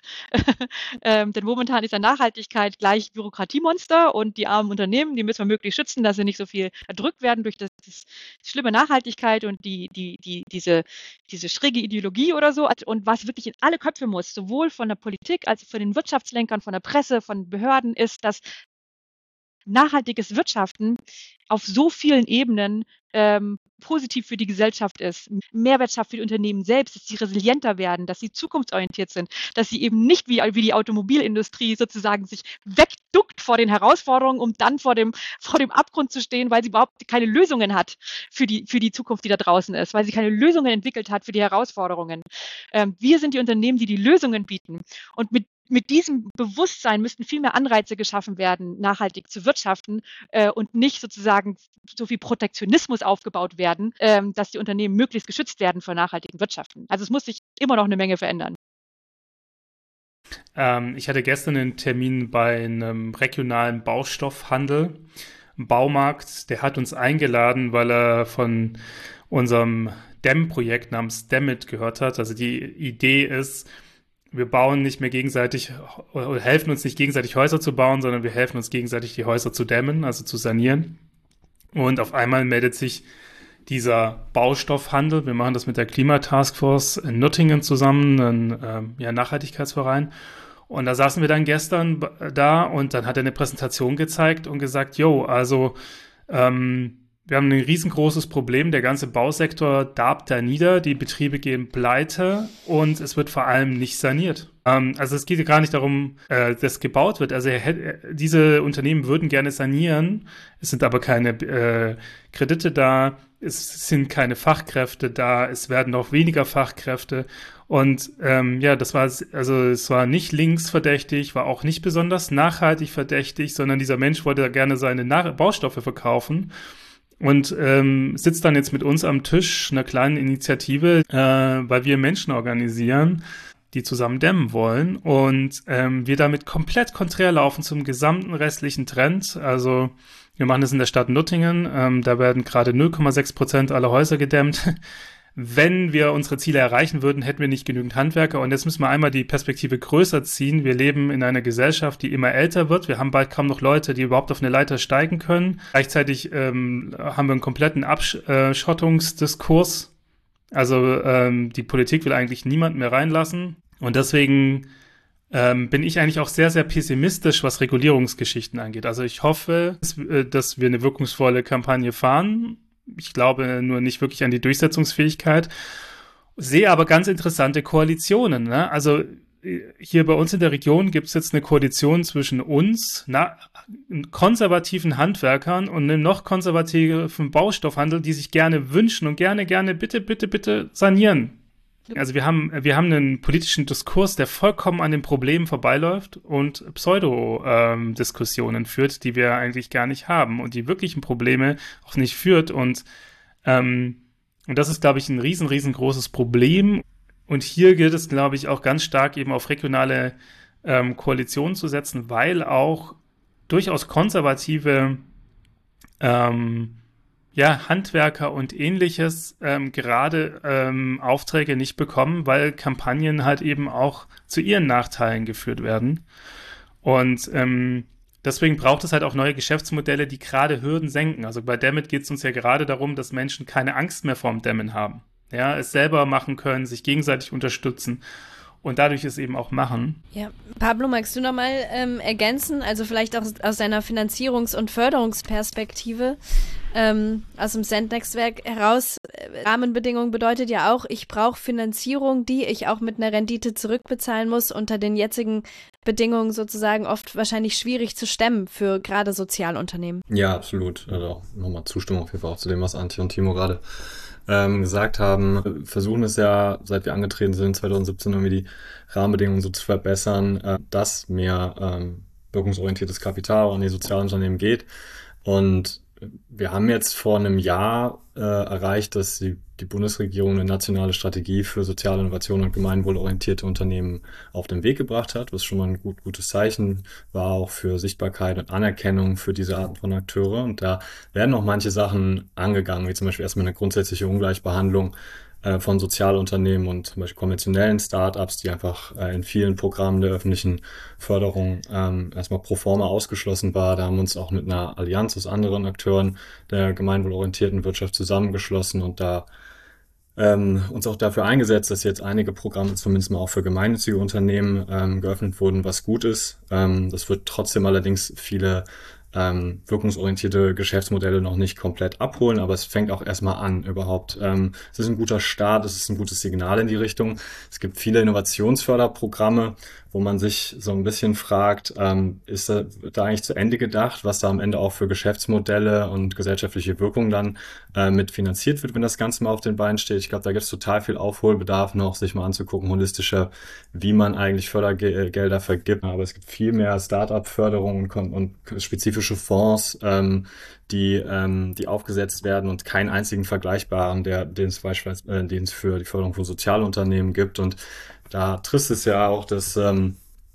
A: ähm, denn momentan ist ja Nachhaltigkeit gleich Bürokratiemonster und die armen Unternehmen, die müssen wir möglichst schützen, dass sie nicht so viel erdrückt werden durch das, das schlimme Nachhaltigkeit und die, die, die, diese, diese schräge Ideologie oder so. Und was wirklich in alle Köpfe muss, sowohl von der Politik als auch von den Wirtschaftslenkern, von der Presse, von Behörden, ist, dass nachhaltiges Wirtschaften auf so vielen Ebenen ähm, positiv für die Gesellschaft ist. Mehrwert schafft für die Unternehmen selbst, dass sie resilienter werden, dass sie zukunftsorientiert sind, dass sie eben nicht wie, wie die Automobilindustrie sozusagen sich wegduckt vor den Herausforderungen, um dann vor dem, vor dem Abgrund zu stehen, weil sie überhaupt keine Lösungen hat für die, für die Zukunft, die da draußen ist, weil sie keine Lösungen entwickelt hat für die Herausforderungen. Ähm, wir sind die Unternehmen, die die Lösungen bieten. Und mit Mit diesem Bewusstsein müssten viel mehr Anreize geschaffen werden, nachhaltig zu wirtschaften äh, und nicht sozusagen so viel Protektionismus aufgebaut werden, ähm, dass die Unternehmen möglichst geschützt werden vor nachhaltigen Wirtschaften. Also es muss sich immer noch eine Menge verändern.
C: Ähm, ich hatte gestern einen Termin bei einem regionalen Baustoffhandel, ein Baumarkt, der hat uns eingeladen, weil er von unserem D E M-Projekt namens Dammit gehört hat. Also die Idee ist, wir bauen nicht mehr gegenseitig oder helfen uns nicht gegenseitig Häuser zu bauen, sondern wir helfen uns gegenseitig die Häuser zu dämmen, also zu sanieren. Und auf einmal meldet sich dieser Baustoffhandel. Wir machen das mit der Klimataskforce in Nürtingen zusammen, ein ähm, ja, Nachhaltigkeitsverein. Und da saßen wir dann gestern da und dann hat er eine Präsentation gezeigt und gesagt, jo, also ähm, wir haben ein riesengroßes Problem, der ganze Bausektor darbt da nieder, die Betriebe gehen pleite und es wird vor allem nicht saniert. Ähm, also es geht ja gar nicht darum, äh, dass gebaut wird. Also er, diese Unternehmen würden gerne sanieren, es sind aber keine äh, Kredite da, es sind keine Fachkräfte da, es werden noch weniger Fachkräfte. Und ähm, ja, das war, also es war nicht linksverdächtig, war auch nicht besonders nachhaltig verdächtig, sondern dieser Mensch wollte gerne seine Nach- Baustoffe verkaufen. Und ähm, sitzt dann jetzt mit uns am Tisch, einer kleinen Initiative, äh, weil wir Menschen organisieren, die zusammen dämmen wollen. Und ähm, wir damit komplett konträr laufen zum gesamten restlichen Trend. Also wir machen das in der Stadt Nürtingen. Ähm, da werden gerade null Komma sechs Prozent aller Häuser gedämmt. Wenn wir unsere Ziele erreichen würden, hätten wir nicht genügend Handwerker. Und jetzt müssen wir einmal die Perspektive größer ziehen. Wir leben in einer Gesellschaft, die immer älter wird. Wir haben bald kaum noch Leute, die überhaupt auf eine Leiter steigen können. Gleichzeitig ähm, haben wir einen kompletten Abschottungsdiskurs. Also ähm, die Politik will eigentlich niemanden mehr reinlassen. Und deswegen ähm, bin ich eigentlich auch sehr, sehr pessimistisch, was Regulierungsgeschichten angeht. Also ich hoffe, dass, äh, dass wir eine wirkungsvolle Kampagne fahren. Ich glaube nur nicht wirklich an die Durchsetzungsfähigkeit. Sehe aber ganz interessante Koalitionen. Ne? Also hier bei uns in der Region gibt es jetzt eine Koalition zwischen uns, na, konservativen Handwerkern und einem noch konservativen Baustoffhandel, die sich gerne wünschen und gerne, gerne, bitte, bitte, bitte sanieren. Also wir haben, wir haben einen politischen Diskurs, der vollkommen an den Problemen vorbeiläuft und Pseudo-Diskussionen ähm, führt, die wir eigentlich gar nicht haben und die wirklichen Probleme auch nicht führt. Und, ähm, und das ist, glaube ich, ein riesen, riesengroßes Problem. Und hier gilt es, glaube ich, auch ganz stark eben auf regionale ähm, Koalitionen zu setzen, weil auch durchaus konservative ähm, ja, Handwerker und Ähnliches ähm, gerade ähm, Aufträge nicht bekommen, weil Kampagnen halt eben auch zu ihren Nachteilen geführt werden. Und ähm, deswegen braucht es halt auch neue Geschäftsmodelle, die gerade Hürden senken. Also bei Dammit geht es uns ja gerade darum, dass Menschen keine Angst mehr vorm Dämmen haben. Ja, es selber machen können, sich gegenseitig unterstützen und dadurch es eben auch machen.
D: Ja, Pablo, magst du nochmal ähm, ergänzen, also vielleicht auch aus deiner Finanzierungs- und Förderungsperspektive ähm, aus dem Sendnetzwerk heraus, äh, Rahmenbedingungen bedeutet ja auch, ich brauche Finanzierung, die ich auch mit einer Rendite zurückbezahlen muss, unter den jetzigen Bedingungen sozusagen oft wahrscheinlich schwierig zu stemmen für gerade Sozialunternehmen.
B: Ja, absolut. Also nochmal Zustimmung auf jeden Fall auch zu dem, was Antje und Timo gerade ähm, gesagt haben. Wir versuchen es ja, seit wir angetreten sind, zwanzig siebzehn irgendwie die Rahmenbedingungen so zu verbessern, äh, dass mehr ähm, wirkungsorientiertes Kapital an die Sozialunternehmen geht. Und wir haben jetzt vor einem Jahr äh, erreicht, dass die, die Bundesregierung eine nationale Strategie für soziale Innovation und gemeinwohlorientierte Unternehmen auf den Weg gebracht hat, was schon mal ein gut, gutes Zeichen war, auch für Sichtbarkeit und Anerkennung für diese Arten von Akteure. Und da werden noch manche Sachen angegangen, wie zum Beispiel erstmal eine grundsätzliche Ungleichbehandlung von Sozialunternehmen und zum Beispiel konventionellen Startups, die einfach äh, in vielen Programmen der öffentlichen Förderung ähm, erstmal pro forma ausgeschlossen war. Da haben wir uns auch mit einer Allianz aus anderen Akteuren der gemeinwohlorientierten Wirtschaft zusammengeschlossen und da ähm, uns auch dafür eingesetzt, dass jetzt einige Programme zumindest mal auch für gemeinnützige Unternehmen ähm, geöffnet wurden, was gut ist. Ähm, das wird trotzdem allerdings viele Ähm, wirkungsorientierte Geschäftsmodelle noch nicht komplett abholen, aber es fängt auch erstmal an überhaupt. Ähm, es ist ein guter Start, es ist ein gutes Signal in die Richtung. Es gibt viele Innovationsförderprogramme, wo man sich so ein bisschen fragt, ähm, ist da, wird da eigentlich zu Ende gedacht, was da am Ende auch für Geschäftsmodelle und gesellschaftliche Wirkung dann äh, mit finanziert wird, wenn das Ganze mal auf den Beinen steht. Ich glaube, da gibt es total viel Aufholbedarf noch, sich mal anzugucken, holistischer, wie man eigentlich Fördergelder vergibt. Aber es gibt viel mehr Start-up-Förderung und, und spezifische Fonds, ähm, die, ähm, die aufgesetzt werden und keinen einzigen vergleichbaren, der, den es beispielsweise, äh, den es für die Förderung von Sozialunternehmen gibt. Und da trifft es ja auch, dass ähm,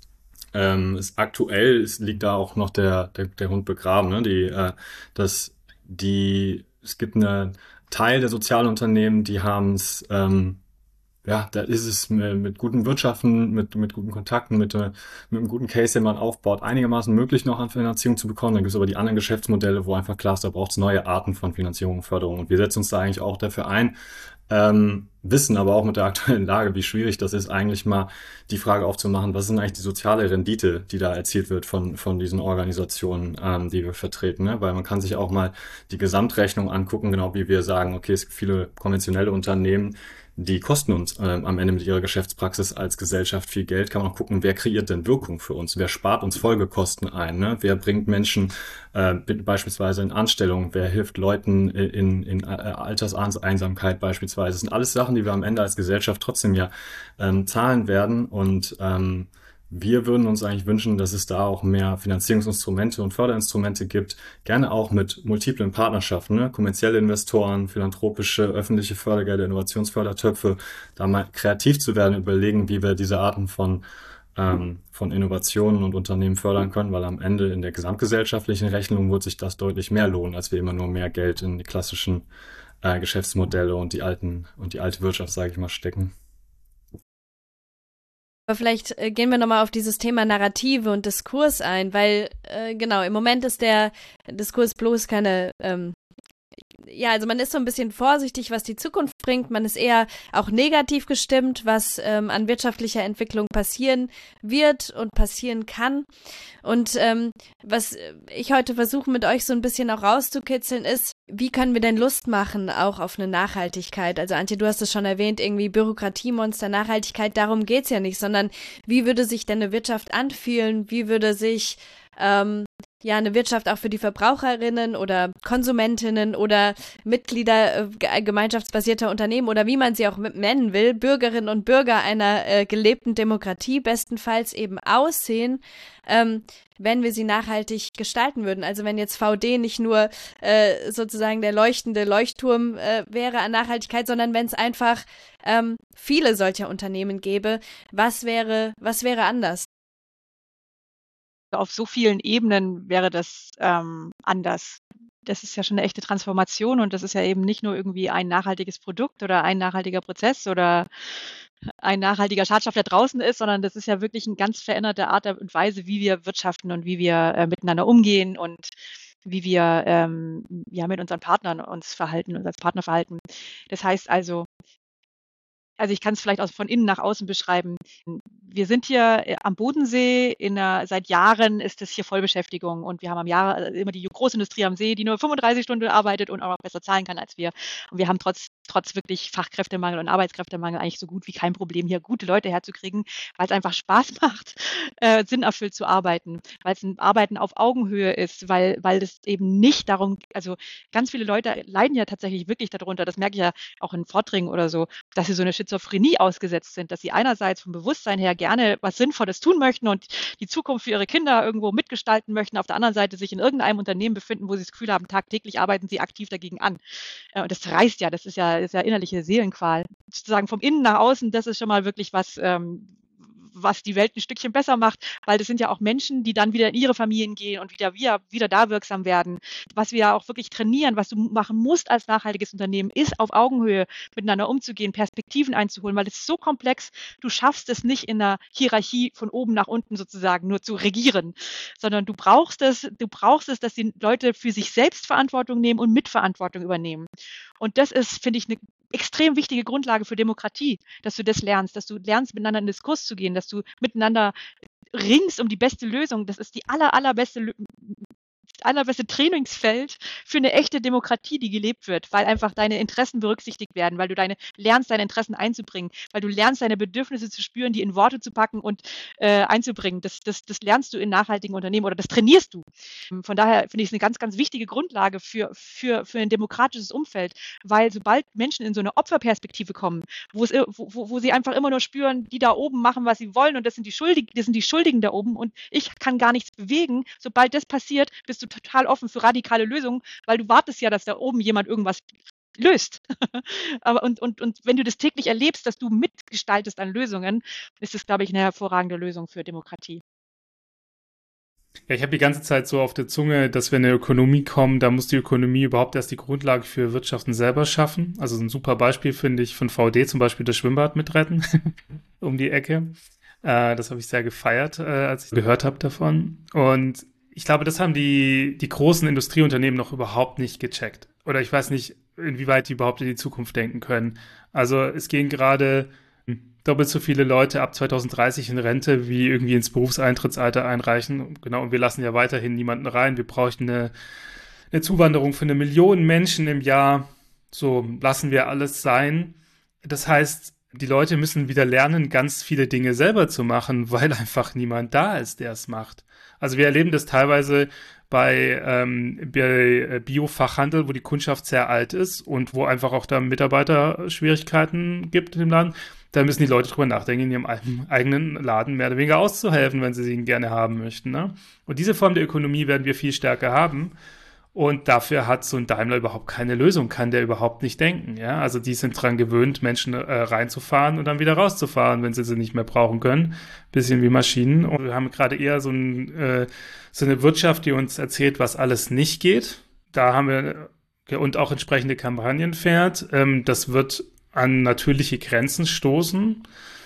B: ähm, es aktuell ist, liegt da auch noch der, der, der Hund begraben, ne? Die, äh, dass die, es gibt einen Teil der Sozialunternehmen, die haben es, ähm, ja, da ist es mit guten Wirtschaften, mit, mit guten Kontakten, mit, mit einem guten Case, den man aufbaut, einigermaßen möglich noch an Finanzierung zu bekommen. Dann gibt es aber die anderen Geschäftsmodelle, wo einfach klar ist, da braucht es neue Arten von Finanzierung und Förderung. Und wir setzen uns da eigentlich auch dafür ein, ähm, wissen aber auch mit der aktuellen Lage, wie schwierig das ist, eigentlich mal die Frage aufzumachen, was ist denn eigentlich die soziale Rendite, die da erzielt wird von, von diesen Organisationen, ähm, die wir vertreten, ne? Weil man kann sich auch mal die Gesamtrechnung angucken, genau wie wir sagen, okay, es gibt viele konventionelle Unternehmen, die kosten uns ähm, am Ende mit ihrer Geschäftspraxis als Gesellschaft viel Geld. Kann man auch gucken, wer kreiert denn Wirkung für uns? Wer spart uns Folgekosten ein? Ne? Wer bringt Menschen äh, beispielsweise in Anstellung? Wer hilft Leuten in, in äh, Alterseinsamkeit beispielsweise? Das sind alles Sachen, die wir am Ende als Gesellschaft trotzdem ja ähm, zahlen werden. Und ähm, wir würden uns eigentlich wünschen, dass es da auch mehr Finanzierungsinstrumente und Förderinstrumente gibt, gerne auch mit multiplen Partnerschaften, ne? Kommerzielle Investoren, philanthropische, öffentliche Fördergelder, Innovationsfördertöpfe, da mal kreativ zu werden, überlegen, wie wir diese Arten von, ähm, von Innovationen und Unternehmen fördern können, weil am Ende in der gesamtgesellschaftlichen Rechnung wird sich das deutlich mehr lohnen, als wir immer nur mehr Geld in die klassischen äh, Geschäftsmodelle und die alten und die alte Wirtschaft, sage ich mal, stecken.
D: Aber vielleicht äh, gehen wir nochmal auf dieses Thema Narrative und Diskurs ein, weil äh, genau, im Moment ist der Diskurs bloß keine, ähm, ja, also man ist so ein bisschen vorsichtig, was die Zukunft bringt, man ist eher auch negativ gestimmt, was ähm, an wirtschaftlicher Entwicklung passieren wird und passieren kann. Und ähm, was ich heute versuche mit euch so ein bisschen auch rauszukitzeln ist, wie können wir denn Lust machen, auch auf eine Nachhaltigkeit? Also Antje, du hast es schon erwähnt, irgendwie Bürokratiemonster, Nachhaltigkeit, darum geht's ja nicht, sondern wie würde sich denn eine Wirtschaft anfühlen? Wie würde sich ähm, ja eine Wirtschaft auch für die Verbraucherinnen oder Konsumentinnen oder Mitglieder äh, gemeinschaftsbasierter Unternehmen oder wie man sie auch nennen will, Bürgerinnen und Bürger einer äh, gelebten Demokratie bestenfalls eben aussehen, ähm, wenn wir sie nachhaltig gestalten würden. Also wenn jetzt V D nicht nur äh, sozusagen der leuchtende Leuchtturm äh, wäre an Nachhaltigkeit, sondern wenn es einfach ähm, viele solcher Unternehmen gäbe, was wäre, was wäre anders?
A: Auf so vielen Ebenen wäre das ähm, anders. Das ist ja schon eine echte Transformation und das ist ja eben nicht nur irgendwie ein nachhaltiges Produkt oder ein nachhaltiger Prozess oder ein nachhaltiger Schadstoff, der draußen ist, sondern das ist ja wirklich eine ganz veränderte Art und Weise, wie wir wirtschaften und wie wir äh, miteinander umgehen und wie wir ähm, ja mit unseren Partnern uns verhalten, uns als Partner verhalten. Das heißt also, Also ich kann es vielleicht auch von innen nach außen beschreiben. Wir sind hier am Bodensee, in einer, seit Jahren ist es hier Vollbeschäftigung und wir haben am Jahr also immer die Großindustrie am See, die nur fünfunddreißig Stunden arbeitet und auch noch besser zahlen kann als wir. Und wir haben trotz, trotz wirklich Fachkräftemangel und Arbeitskräftemangel eigentlich so gut wie kein Problem, hier gute Leute herzukriegen, weil es einfach Spaß macht, äh, sinnerfüllt zu arbeiten, weil es ein Arbeiten auf Augenhöhe ist, weil, weil es eben nicht darum, also ganz viele Leute leiden ja tatsächlich wirklich darunter, das merke ich ja auch in Vorträgen oder so, dass sie so eine Schizophrenie ausgesetzt sind, dass sie einerseits vom Bewusstsein her gerne was Sinnvolles tun möchten und die Zukunft für ihre Kinder irgendwo mitgestalten möchten, auf der anderen Seite sich in irgendeinem Unternehmen befinden, wo sie das Gefühl haben, tagtäglich arbeiten sie aktiv dagegen an. Und das reißt ja, das ist ja, ist ja innerliche Seelenqual. Sozusagen vom Innen nach außen, das ist schon mal wirklich was, ähm, was die Welt ein Stückchen besser macht, weil das sind ja auch Menschen, die dann wieder in ihre Familien gehen und wieder, wieder, wieder da wirksam werden. Was wir ja auch wirklich trainieren, was du machen musst als nachhaltiges Unternehmen, ist auf Augenhöhe miteinander umzugehen, Perspektiven einzuholen, weil es ist so komplex, du schaffst es nicht in einer Hierarchie von oben nach unten sozusagen nur zu regieren, sondern du brauchst es, du brauchst es, dass die Leute für sich selbst Verantwortung nehmen und Mitverantwortung übernehmen. Und das ist, finde ich, eine extrem wichtige Grundlage für Demokratie, dass du das lernst, dass du lernst, miteinander in den Diskurs zu gehen, dass du miteinander ringst um die beste Lösung. Das ist die aller, allerbeste allerbeste Trainingsfeld für eine echte Demokratie, die gelebt wird, weil einfach deine Interessen berücksichtigt werden, weil du deine lernst, deine Interessen einzubringen, weil du lernst, deine Bedürfnisse zu spüren, die in Worte zu packen und äh, einzubringen. Das, das, das lernst du in nachhaltigen Unternehmen oder das trainierst du. Von daher finde ich es eine ganz, ganz wichtige Grundlage für, für, für ein demokratisches Umfeld, weil sobald Menschen in so eine Opferperspektive kommen, wo, es, wo, wo sie einfach immer nur spüren, die da oben machen, was sie wollen und das sind die Schuldigen, das sind die Schuldigen da oben und ich kann gar nichts bewegen, sobald das passiert, bist du total offen für radikale Lösungen, weil du wartest ja, dass da oben jemand irgendwas löst. Aber und, und, und wenn du das täglich erlebst, dass du mitgestaltest an Lösungen, ist das, glaube ich, eine hervorragende Lösung für Demokratie.
C: Ja, ich habe die ganze Zeit so auf der Zunge, dass wir in eine Ökonomie kommen, da muss die Ökonomie überhaupt erst die Grundlage für Wirtschaften selber schaffen. Also ein super Beispiel finde ich von V D zum Beispiel das Schwimmbad mitretten um die Ecke. Äh, das habe ich sehr gefeiert, äh, als ich gehört habe davon. Und ich glaube, das haben die, die großen Industrieunternehmen noch überhaupt nicht gecheckt. Oder ich weiß nicht, inwieweit die überhaupt in die Zukunft denken können. Also es gehen gerade doppelt so viele Leute ab zwanzig dreißig in Rente, wie irgendwie ins Berufseintrittsalter einreichen. Genau, und wir lassen ja weiterhin niemanden rein. Wir bräuchten eine, eine Zuwanderung von einer Million Menschen im Jahr. So lassen wir alles sein. Das heißt, die Leute müssen wieder lernen, ganz viele Dinge selber zu machen, weil einfach niemand da ist, der es macht. Also wir erleben das teilweise bei, ähm, bei Biofachhandel, wo die Kundschaft sehr alt ist und wo einfach auch da Mitarbeiterschwierigkeiten gibt im Laden. Da müssen die Leute drüber nachdenken, in ihrem eigenen Laden mehr oder weniger auszuhelfen, wenn sie ihn gerne haben möchten. Ne? Und diese Form der Ökonomie werden wir viel stärker haben. Und dafür hat so ein Daimler überhaupt keine Lösung, kann der überhaupt nicht denken. Ja? Also die sind dran gewöhnt, Menschen äh, reinzufahren und dann wieder rauszufahren, wenn sie sie nicht mehr brauchen können. Bisschen wie Maschinen. Und wir haben gerade eher so, ein, äh, so eine Wirtschaft, die uns erzählt, was alles nicht geht. Da haben wir äh, und auch entsprechende Kampagnen fährt. Ähm, das wird an natürliche Grenzen stoßen.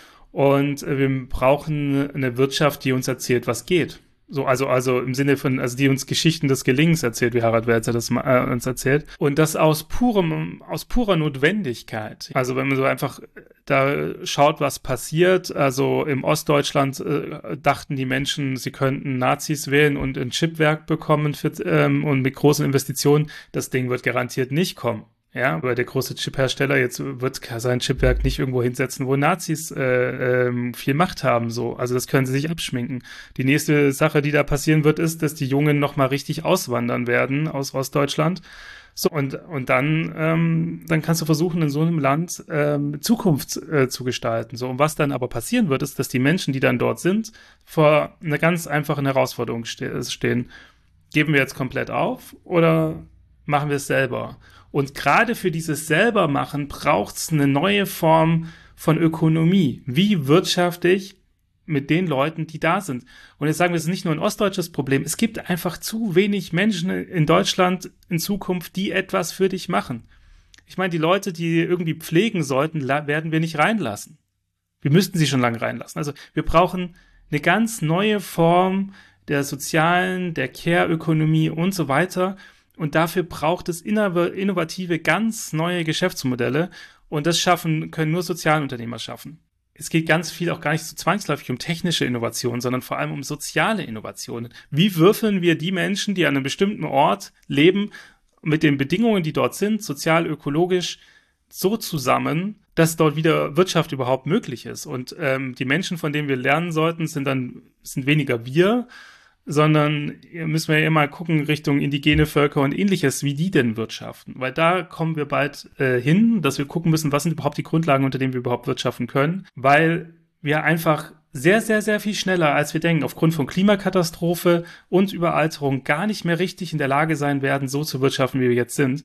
C: Und äh, wir brauchen eine Wirtschaft, die uns erzählt, was geht. So, also, also im Sinne von, also die uns Geschichten des Gelingens erzählt, wie Harald Welzer das äh, uns erzählt. Und das aus purem, aus purer Notwendigkeit. Also wenn man so einfach da schaut, was passiert. Also im Ostdeutschland äh, dachten die Menschen, sie könnten Nazis wählen und ein Chipwerk bekommen für, ähm, und mit großen Investitionen. Das Ding wird garantiert nicht kommen. Ja, weil der große Chiphersteller jetzt wird sein Chipwerk nicht irgendwo hinsetzen, wo Nazis äh, ähm, viel Macht haben. So, also das können sie sich abschminken. Die nächste Sache, die da passieren wird, ist, dass die Jungen noch mal richtig auswandern werden aus Ostdeutschland. So und und dann ähm, dann kannst du versuchen, in so einem Land ähm, Zukunft äh, zu gestalten. So und was dann aber passieren wird, ist, dass die Menschen, die dann dort sind, vor einer ganz einfachen Herausforderung ste- stehen. Geben wir jetzt komplett auf oder machen wir es selber? Und gerade für dieses Selbermachen braucht es eine neue Form von Ökonomie. Wie wirtschafte ich mit den Leuten, die da sind? Und jetzt sagen wir, es ist nicht nur ein ostdeutsches Problem. Es gibt einfach zu wenig Menschen in Deutschland in Zukunft, die etwas für dich machen. Ich meine, die Leute, die irgendwie pflegen sollten, werden wir nicht reinlassen. Wir müssten sie schon lange reinlassen. Also wir brauchen eine ganz neue Form der sozialen, der Care-Ökonomie und so weiter. Und dafür braucht es innovative, ganz neue Geschäftsmodelle. Und das schaffen, können nur Sozialunternehmer schaffen. Es geht ganz viel auch gar nicht so zwangsläufig um technische Innovationen, sondern vor allem um soziale Innovationen. Wie würfeln wir die Menschen, die an einem bestimmten Ort leben, mit den Bedingungen, die dort sind, sozial, ökologisch, so zusammen, dass dort wieder Wirtschaft überhaupt möglich ist. Und ähm, die Menschen, von denen wir lernen sollten, sind dann sind weniger wir, sondern müssen wir ja immer gucken Richtung indigene Völker und ähnliches, wie die denn wirtschaften. Weil da kommen wir bald äh, hin, dass wir gucken müssen, was sind überhaupt die Grundlagen, unter denen wir überhaupt wirtschaften können, weil wir einfach sehr, sehr, sehr viel schneller, als wir denken, aufgrund von Klimakatastrophe und Überalterung gar nicht mehr richtig in der Lage sein werden, so zu wirtschaften, wie wir jetzt sind.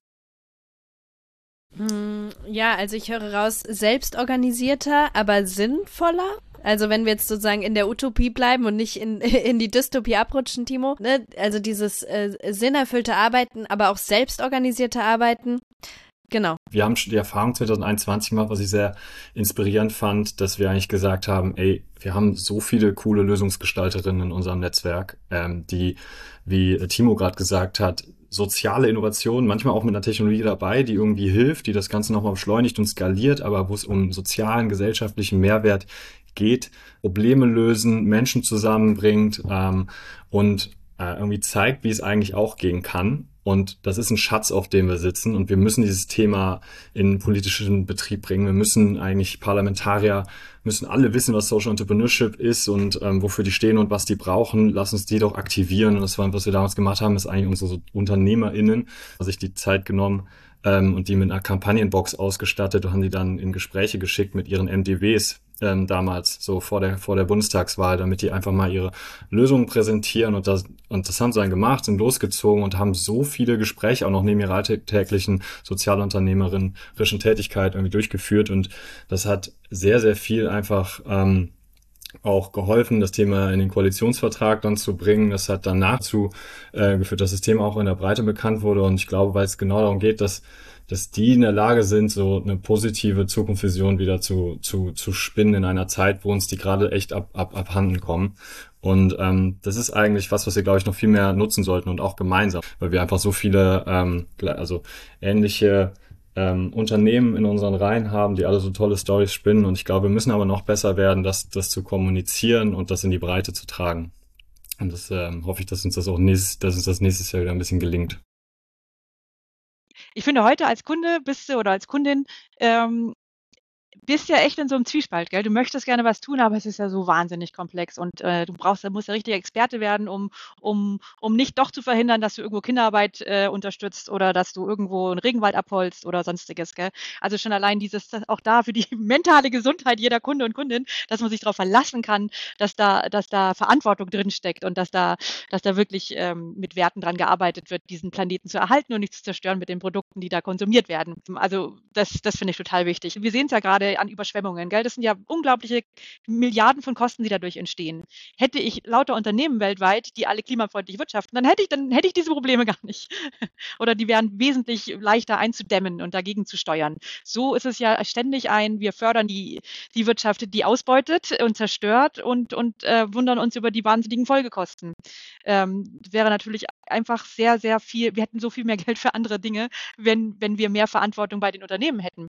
D: Ja, also ich höre raus, selbstorganisierter, aber sinnvoller. Also wenn wir jetzt sozusagen in der Utopie bleiben und nicht in, in die Dystopie abrutschen, Timo, ne? Also dieses äh, sinnerfüllte Arbeiten, aber auch selbstorganisierte Arbeiten. Genau.
B: Wir haben schon die Erfahrung zwanzig einundzwanzig gemacht, was ich sehr inspirierend fand, dass wir eigentlich gesagt haben, ey, wir haben so viele coole Lösungsgestalterinnen in unserem Netzwerk, ähm, die, wie Timo gerade gesagt hat, soziale Innovationen, manchmal auch mit einer Technologie dabei, die irgendwie hilft, die das Ganze nochmal beschleunigt und skaliert, aber wo es um sozialen, gesellschaftlichen Mehrwert geht, Probleme lösen, Menschen zusammenbringt ähm, und äh, irgendwie zeigt, wie es eigentlich auch gehen kann. Und das ist ein Schatz, auf dem wir sitzen. Und wir müssen dieses Thema in den politischen Betrieb bringen. Wir müssen eigentlich Parlamentarier, müssen alle wissen, was Social Entrepreneurship ist und ähm, wofür die stehen und was die brauchen. Lass uns die doch aktivieren. Und das war, was wir damals gemacht haben, ist eigentlich unsere UnternehmerInnen, also sich die Zeit genommen ähm, und die mit einer Kampagnenbox ausgestattet und haben die dann in Gespräche geschickt mit ihren M D Ws. Ähm, damals, so vor der vor der Bundestagswahl, damit die einfach mal ihre Lösungen präsentieren und das und das haben sie dann gemacht, sind losgezogen und haben so viele Gespräche auch noch neben ihrer alltäglichen sozialunternehmerischen Tätigkeit irgendwie durchgeführt und das hat sehr, sehr viel einfach ähm, auch geholfen, das Thema in den Koalitionsvertrag dann zu bringen. Das hat danach dazu äh, geführt, dass das Thema auch in der Breite bekannt wurde und ich glaube, weil es genau darum geht, dass dass die in der Lage sind, so eine positive Zukunftsvision wieder zu zu zu spinnen in einer Zeit, wo uns die gerade echt ab, ab abhanden kommen. Und ähm, das ist eigentlich was, was wir, glaube ich, noch viel mehr nutzen sollten und auch gemeinsam, weil wir einfach so viele ähm, also ähnliche ähm, Unternehmen in unseren Reihen haben, die alle so tolle Storys spinnen. Und ich glaube, wir müssen aber noch besser werden, das das zu kommunizieren und das in die Breite zu tragen. Und das ähm, hoffe ich, dass uns das auch nächstes, dass uns das nächstes Jahr wieder ein bisschen gelingt.
A: Ich finde, heute als Kunde bist du oder als Kundin ähm, bist ja echt in so einem Zwiespalt, gell? Du möchtest gerne was tun, aber es ist ja so wahnsinnig komplex und äh, du brauchst, da musst ja richtig Experte werden, um um um nicht doch zu verhindern, dass du irgendwo Kinderarbeit äh, unterstützt oder dass du irgendwo einen Regenwald abholzt oder sonstiges, gell? Also schon allein dieses, auch da für die mentale Gesundheit jeder Kunde und Kundin, dass man sich darauf verlassen kann, dass da dass da Verantwortung drin steckt und dass da dass da wirklich ähm, mit Werten dran gearbeitet wird, diesen Planeten zu erhalten und nicht zu zerstören mit den Produkten, die da konsumiert werden. Also das das finde ich total wichtig. Wir sehen es ja gerade an Überschwemmungen, gell? Das sind ja unglaubliche Milliarden von Kosten, die dadurch entstehen. Hätte ich lauter Unternehmen weltweit, die alle klimafreundlich wirtschaften, dann hätte ich dann hätte ich diese Probleme gar nicht. Oder die wären wesentlich leichter einzudämmen und dagegen zu steuern. So ist es ja ständig ein, wir fördern die die Wirtschaft, die ausbeutet und zerstört und und äh, wundern uns über die wahnsinnigen Folgekosten. Ähm, wäre natürlich einfach sehr, sehr viel, wir hätten so viel mehr Geld für andere Dinge, wenn wenn wir mehr Verantwortung bei den Unternehmen hätten.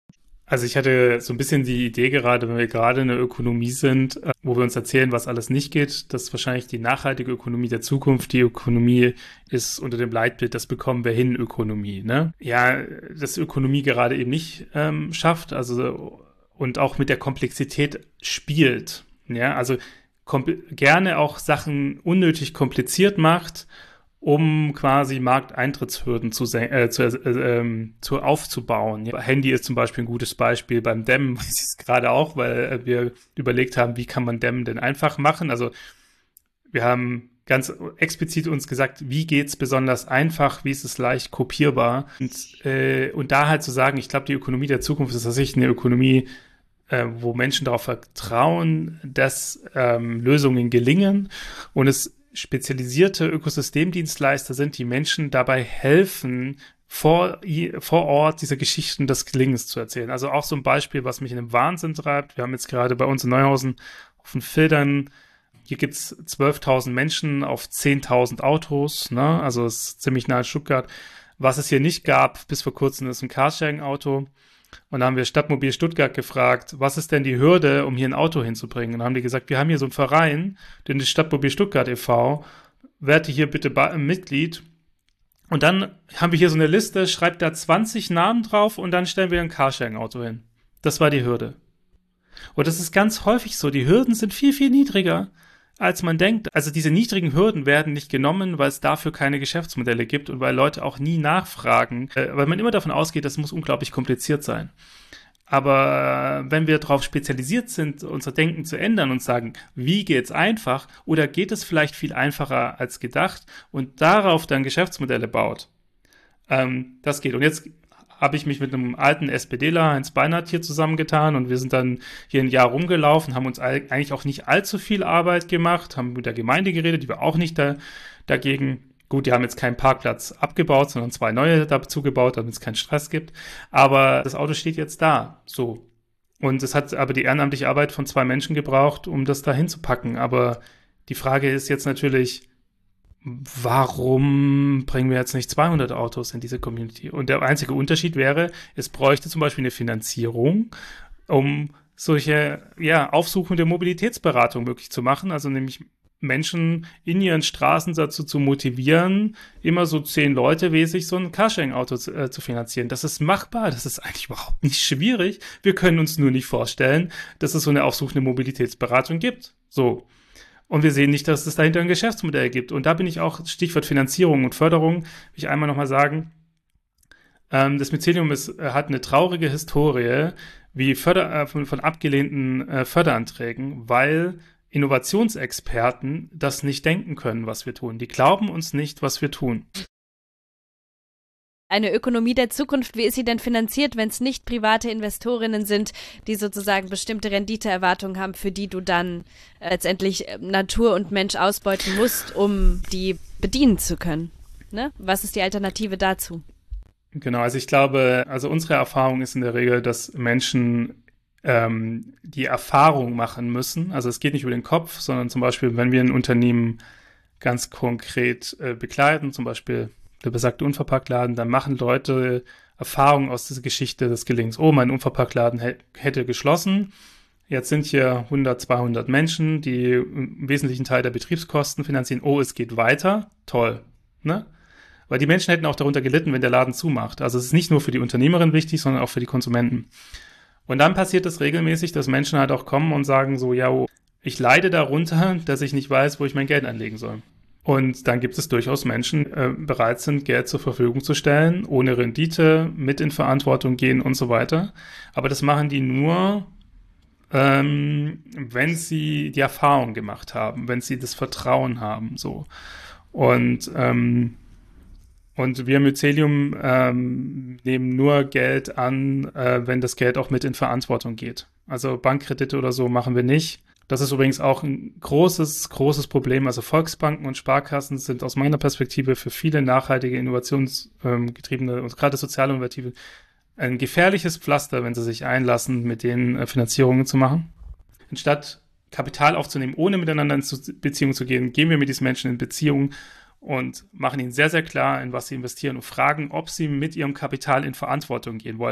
C: Also ich hatte so ein bisschen die Idee gerade, wenn wir gerade in der Ökonomie sind, wo wir uns erzählen, was alles nicht geht, dass wahrscheinlich die nachhaltige Ökonomie der Zukunft, die Ökonomie ist unter dem Leitbild, das bekommen wir hin, Ökonomie, ne? Ja, dass Ökonomie gerade eben nicht ähm, schafft, also und auch mit der Komplexität spielt, ja, also gerne auch Sachen unnötig kompliziert macht, um quasi Markteintrittshürden zu, äh, zu, äh, äh, zu aufzubauen. Ja, Handy ist zum Beispiel ein gutes Beispiel beim Dämmen, weiß ich es gerade auch, weil wir überlegt haben, wie kann man Dämmen denn einfach machen. Also wir haben ganz explizit uns gesagt, wie geht's besonders einfach, wie ist es leicht kopierbar. Und, äh, und da halt zu sagen, ich glaube, die Ökonomie der Zukunft ist tatsächlich eine Ökonomie, äh, wo Menschen darauf vertrauen, dass ähm, Lösungen gelingen und es spezialisierte Ökosystemdienstleister sind, die Menschen dabei helfen, vor, vor Ort diese Geschichten des Gelingens zu erzählen. Also auch so ein Beispiel, was mich in den Wahnsinn treibt. Wir haben jetzt gerade bei uns in Neuhausen auf den Filtern, hier gibt es zwölftausend Menschen auf zehntausend Autos, ne? Also es ist ziemlich nahe Stuttgart. Was es hier nicht gab, bis vor kurzem, ist ein Carsharing-Auto. Und da haben wir Stadtmobil Stuttgart gefragt, was ist denn die Hürde, um hier ein Auto hinzubringen? Und dann haben die gesagt, wir haben hier so einen Verein, den ist Stadtmobil Stuttgart e V, werde hier bitte ba- Mitglied. Und dann haben wir hier so eine Liste, schreibt da zwanzig Namen drauf und dann stellen wir ein Carsharing-Auto hin. Das war die Hürde. Und das ist ganz häufig so, die Hürden sind viel, viel niedriger, als man denkt. Also diese niedrigen Hürden werden nicht genommen, weil es dafür keine Geschäftsmodelle gibt und weil Leute auch nie nachfragen, äh, weil man immer davon ausgeht, das muss unglaublich kompliziert sein. Aber wenn wir darauf spezialisiert sind, unser Denken zu ändern und sagen, wie geht's einfach oder geht es vielleicht viel einfacher als gedacht und darauf dann Geschäftsmodelle baut, ähm, das geht. Und jetzt habe ich mich mit einem alten SPDler, Heinz Beinert, hier zusammengetan und wir sind dann hier ein Jahr rumgelaufen, haben uns eigentlich auch nicht allzu viel Arbeit gemacht, haben mit der Gemeinde geredet, die war auch nicht da, dagegen. Gut, die haben jetzt keinen Parkplatz abgebaut, sondern zwei neue dazu gebaut, damit es keinen Stress gibt. Aber das Auto steht jetzt da, so. Und es hat aber die ehrenamtliche Arbeit von zwei Menschen gebraucht, um das da hinzupacken. Aber die Frage ist jetzt natürlich, warum bringen wir jetzt nicht zweihundert Autos in diese Community? Und der einzige Unterschied wäre, es bräuchte zum Beispiel eine Finanzierung, um solche, ja, aufsuchende Mobilitätsberatung möglich zu machen, also nämlich Menschen in ihren Straßen dazu zu motivieren, immer so zehn Leute mäßig so ein Carsharing-Auto zu, äh, zu finanzieren. Das ist machbar, das ist eigentlich überhaupt nicht schwierig. Wir können uns nur nicht vorstellen, dass es so eine aufsuchende Mobilitätsberatung gibt. So. Und wir sehen nicht, dass es dahinter ein Geschäftsmodell gibt. Und da bin ich auch, Stichwort Finanzierung und Förderung, will ich einmal nochmal sagen, ähm, das Mycelium ist, hat eine traurige Historie wie Förder, äh, von, von abgelehnten äh, Förderanträgen, weil Innovationsexperten das nicht denken können, was wir tun. Die glauben uns nicht, was wir tun.
D: Eine Ökonomie der Zukunft, wie ist sie denn finanziert, wenn es nicht private Investorinnen sind, die sozusagen bestimmte Renditeerwartungen haben, für die du dann äh, letztendlich Natur und Mensch ausbeuten musst, um die bedienen zu können? Ne? Was ist die Alternative dazu?
C: Genau, also ich glaube, also unsere Erfahrung ist in der Regel, dass Menschen ähm, die Erfahrung machen müssen. Also es geht nicht über den Kopf, sondern zum Beispiel, wenn wir ein Unternehmen ganz konkret äh, begleiten, zum Beispiel der besagte Unverpacktladen, dann machen Leute Erfahrungen aus dieser Geschichte des Gelingens. Oh, mein Unverpacktladen h- hätte geschlossen. Jetzt sind hier hundert, zweihundert Menschen, die im wesentlichen Teil der Betriebskosten finanzieren. Oh, es geht weiter. Toll. Ne? Weil die Menschen hätten auch darunter gelitten, wenn der Laden zumacht. Also es ist nicht nur für die Unternehmerin wichtig, sondern auch für die Konsumenten. Und dann passiert es regelmäßig, dass Menschen halt auch kommen und sagen so, ja, ich leide darunter, dass ich nicht weiß, wo ich mein Geld anlegen soll. Und dann gibt es durchaus Menschen, die äh, bereit sind, Geld zur Verfügung zu stellen, ohne Rendite, mit in Verantwortung gehen und so weiter. Aber das machen die nur, ähm, wenn sie die Erfahrung gemacht haben, wenn sie das Vertrauen haben. So. Und, ähm, und wir im Mycelium ähm, nehmen nur Geld an, äh, wenn das Geld auch mit in Verantwortung geht. Also Bankkredite oder so machen wir nicht. Das ist übrigens auch ein großes, großes Problem. Also Volksbanken und Sparkassen sind aus meiner Perspektive für viele nachhaltige, innovationsgetriebene und gerade soziale Innovative ein gefährliches Pflaster, wenn sie sich einlassen, mit denen Finanzierungen zu machen. Anstatt Kapital aufzunehmen, ohne miteinander in Beziehung zu gehen, gehen wir mit diesen Menschen in Beziehung und machen ihnen sehr, sehr klar, in was sie investieren und fragen, ob sie mit ihrem Kapital in Verantwortung gehen wollen.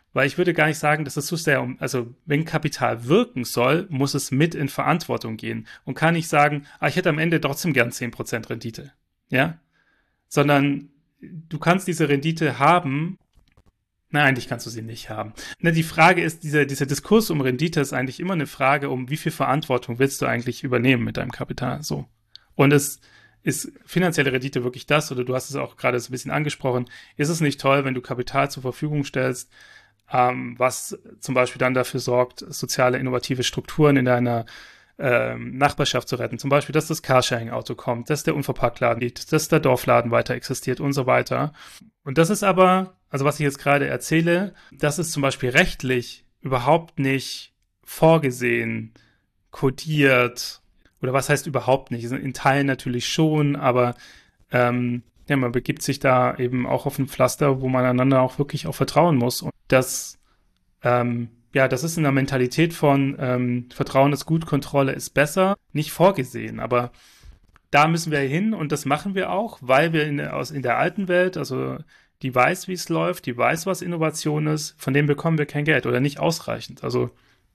C: Weil ich würde gar nicht sagen, dass es so sehr um, also wenn Kapital wirken soll, muss es mit in Verantwortung gehen und kann nicht sagen, ah, ich hätte am Ende trotzdem gern zehn Prozent Rendite, ja? Sondern du kannst diese Rendite haben, na, eigentlich kannst du sie nicht haben. Na, die Frage ist, dieser, dieser Diskurs um Rendite ist eigentlich immer eine Frage, um wie viel Verantwortung willst du eigentlich übernehmen mit deinem Kapital, so. Und es ist finanzielle Rendite wirklich das, oder du hast es auch gerade so ein bisschen angesprochen, ist es nicht toll, wenn du Kapital zur Verfügung stellst, ähm, was zum Beispiel dann dafür sorgt, soziale, innovative Strukturen in deiner ähm, Nachbarschaft zu retten. Zum Beispiel, dass das Carsharing-Auto kommt, dass der Unverpacktladen geht, dass der Dorfladen weiter existiert und so weiter. Und das ist aber, also was ich jetzt gerade erzähle, das ist zum Beispiel rechtlich überhaupt nicht vorgesehen, kodiert, oder was heißt überhaupt nicht? In Teilen natürlich schon, aber ähm, ja, man begibt sich da eben auch auf ein Pflaster, wo man einander auch wirklich auch vertrauen muss. Und das, ähm, ja, das ist in der Mentalität von ähm, Vertrauen ist gut, Kontrolle ist besser, nicht vorgesehen. Aber da müssen wir hin und das machen wir auch, weil wir in der, aus, in der alten Welt, also die weiß, wie es läuft, die weiß, was Innovation ist, von dem bekommen wir kein Geld oder nicht ausreichend. Also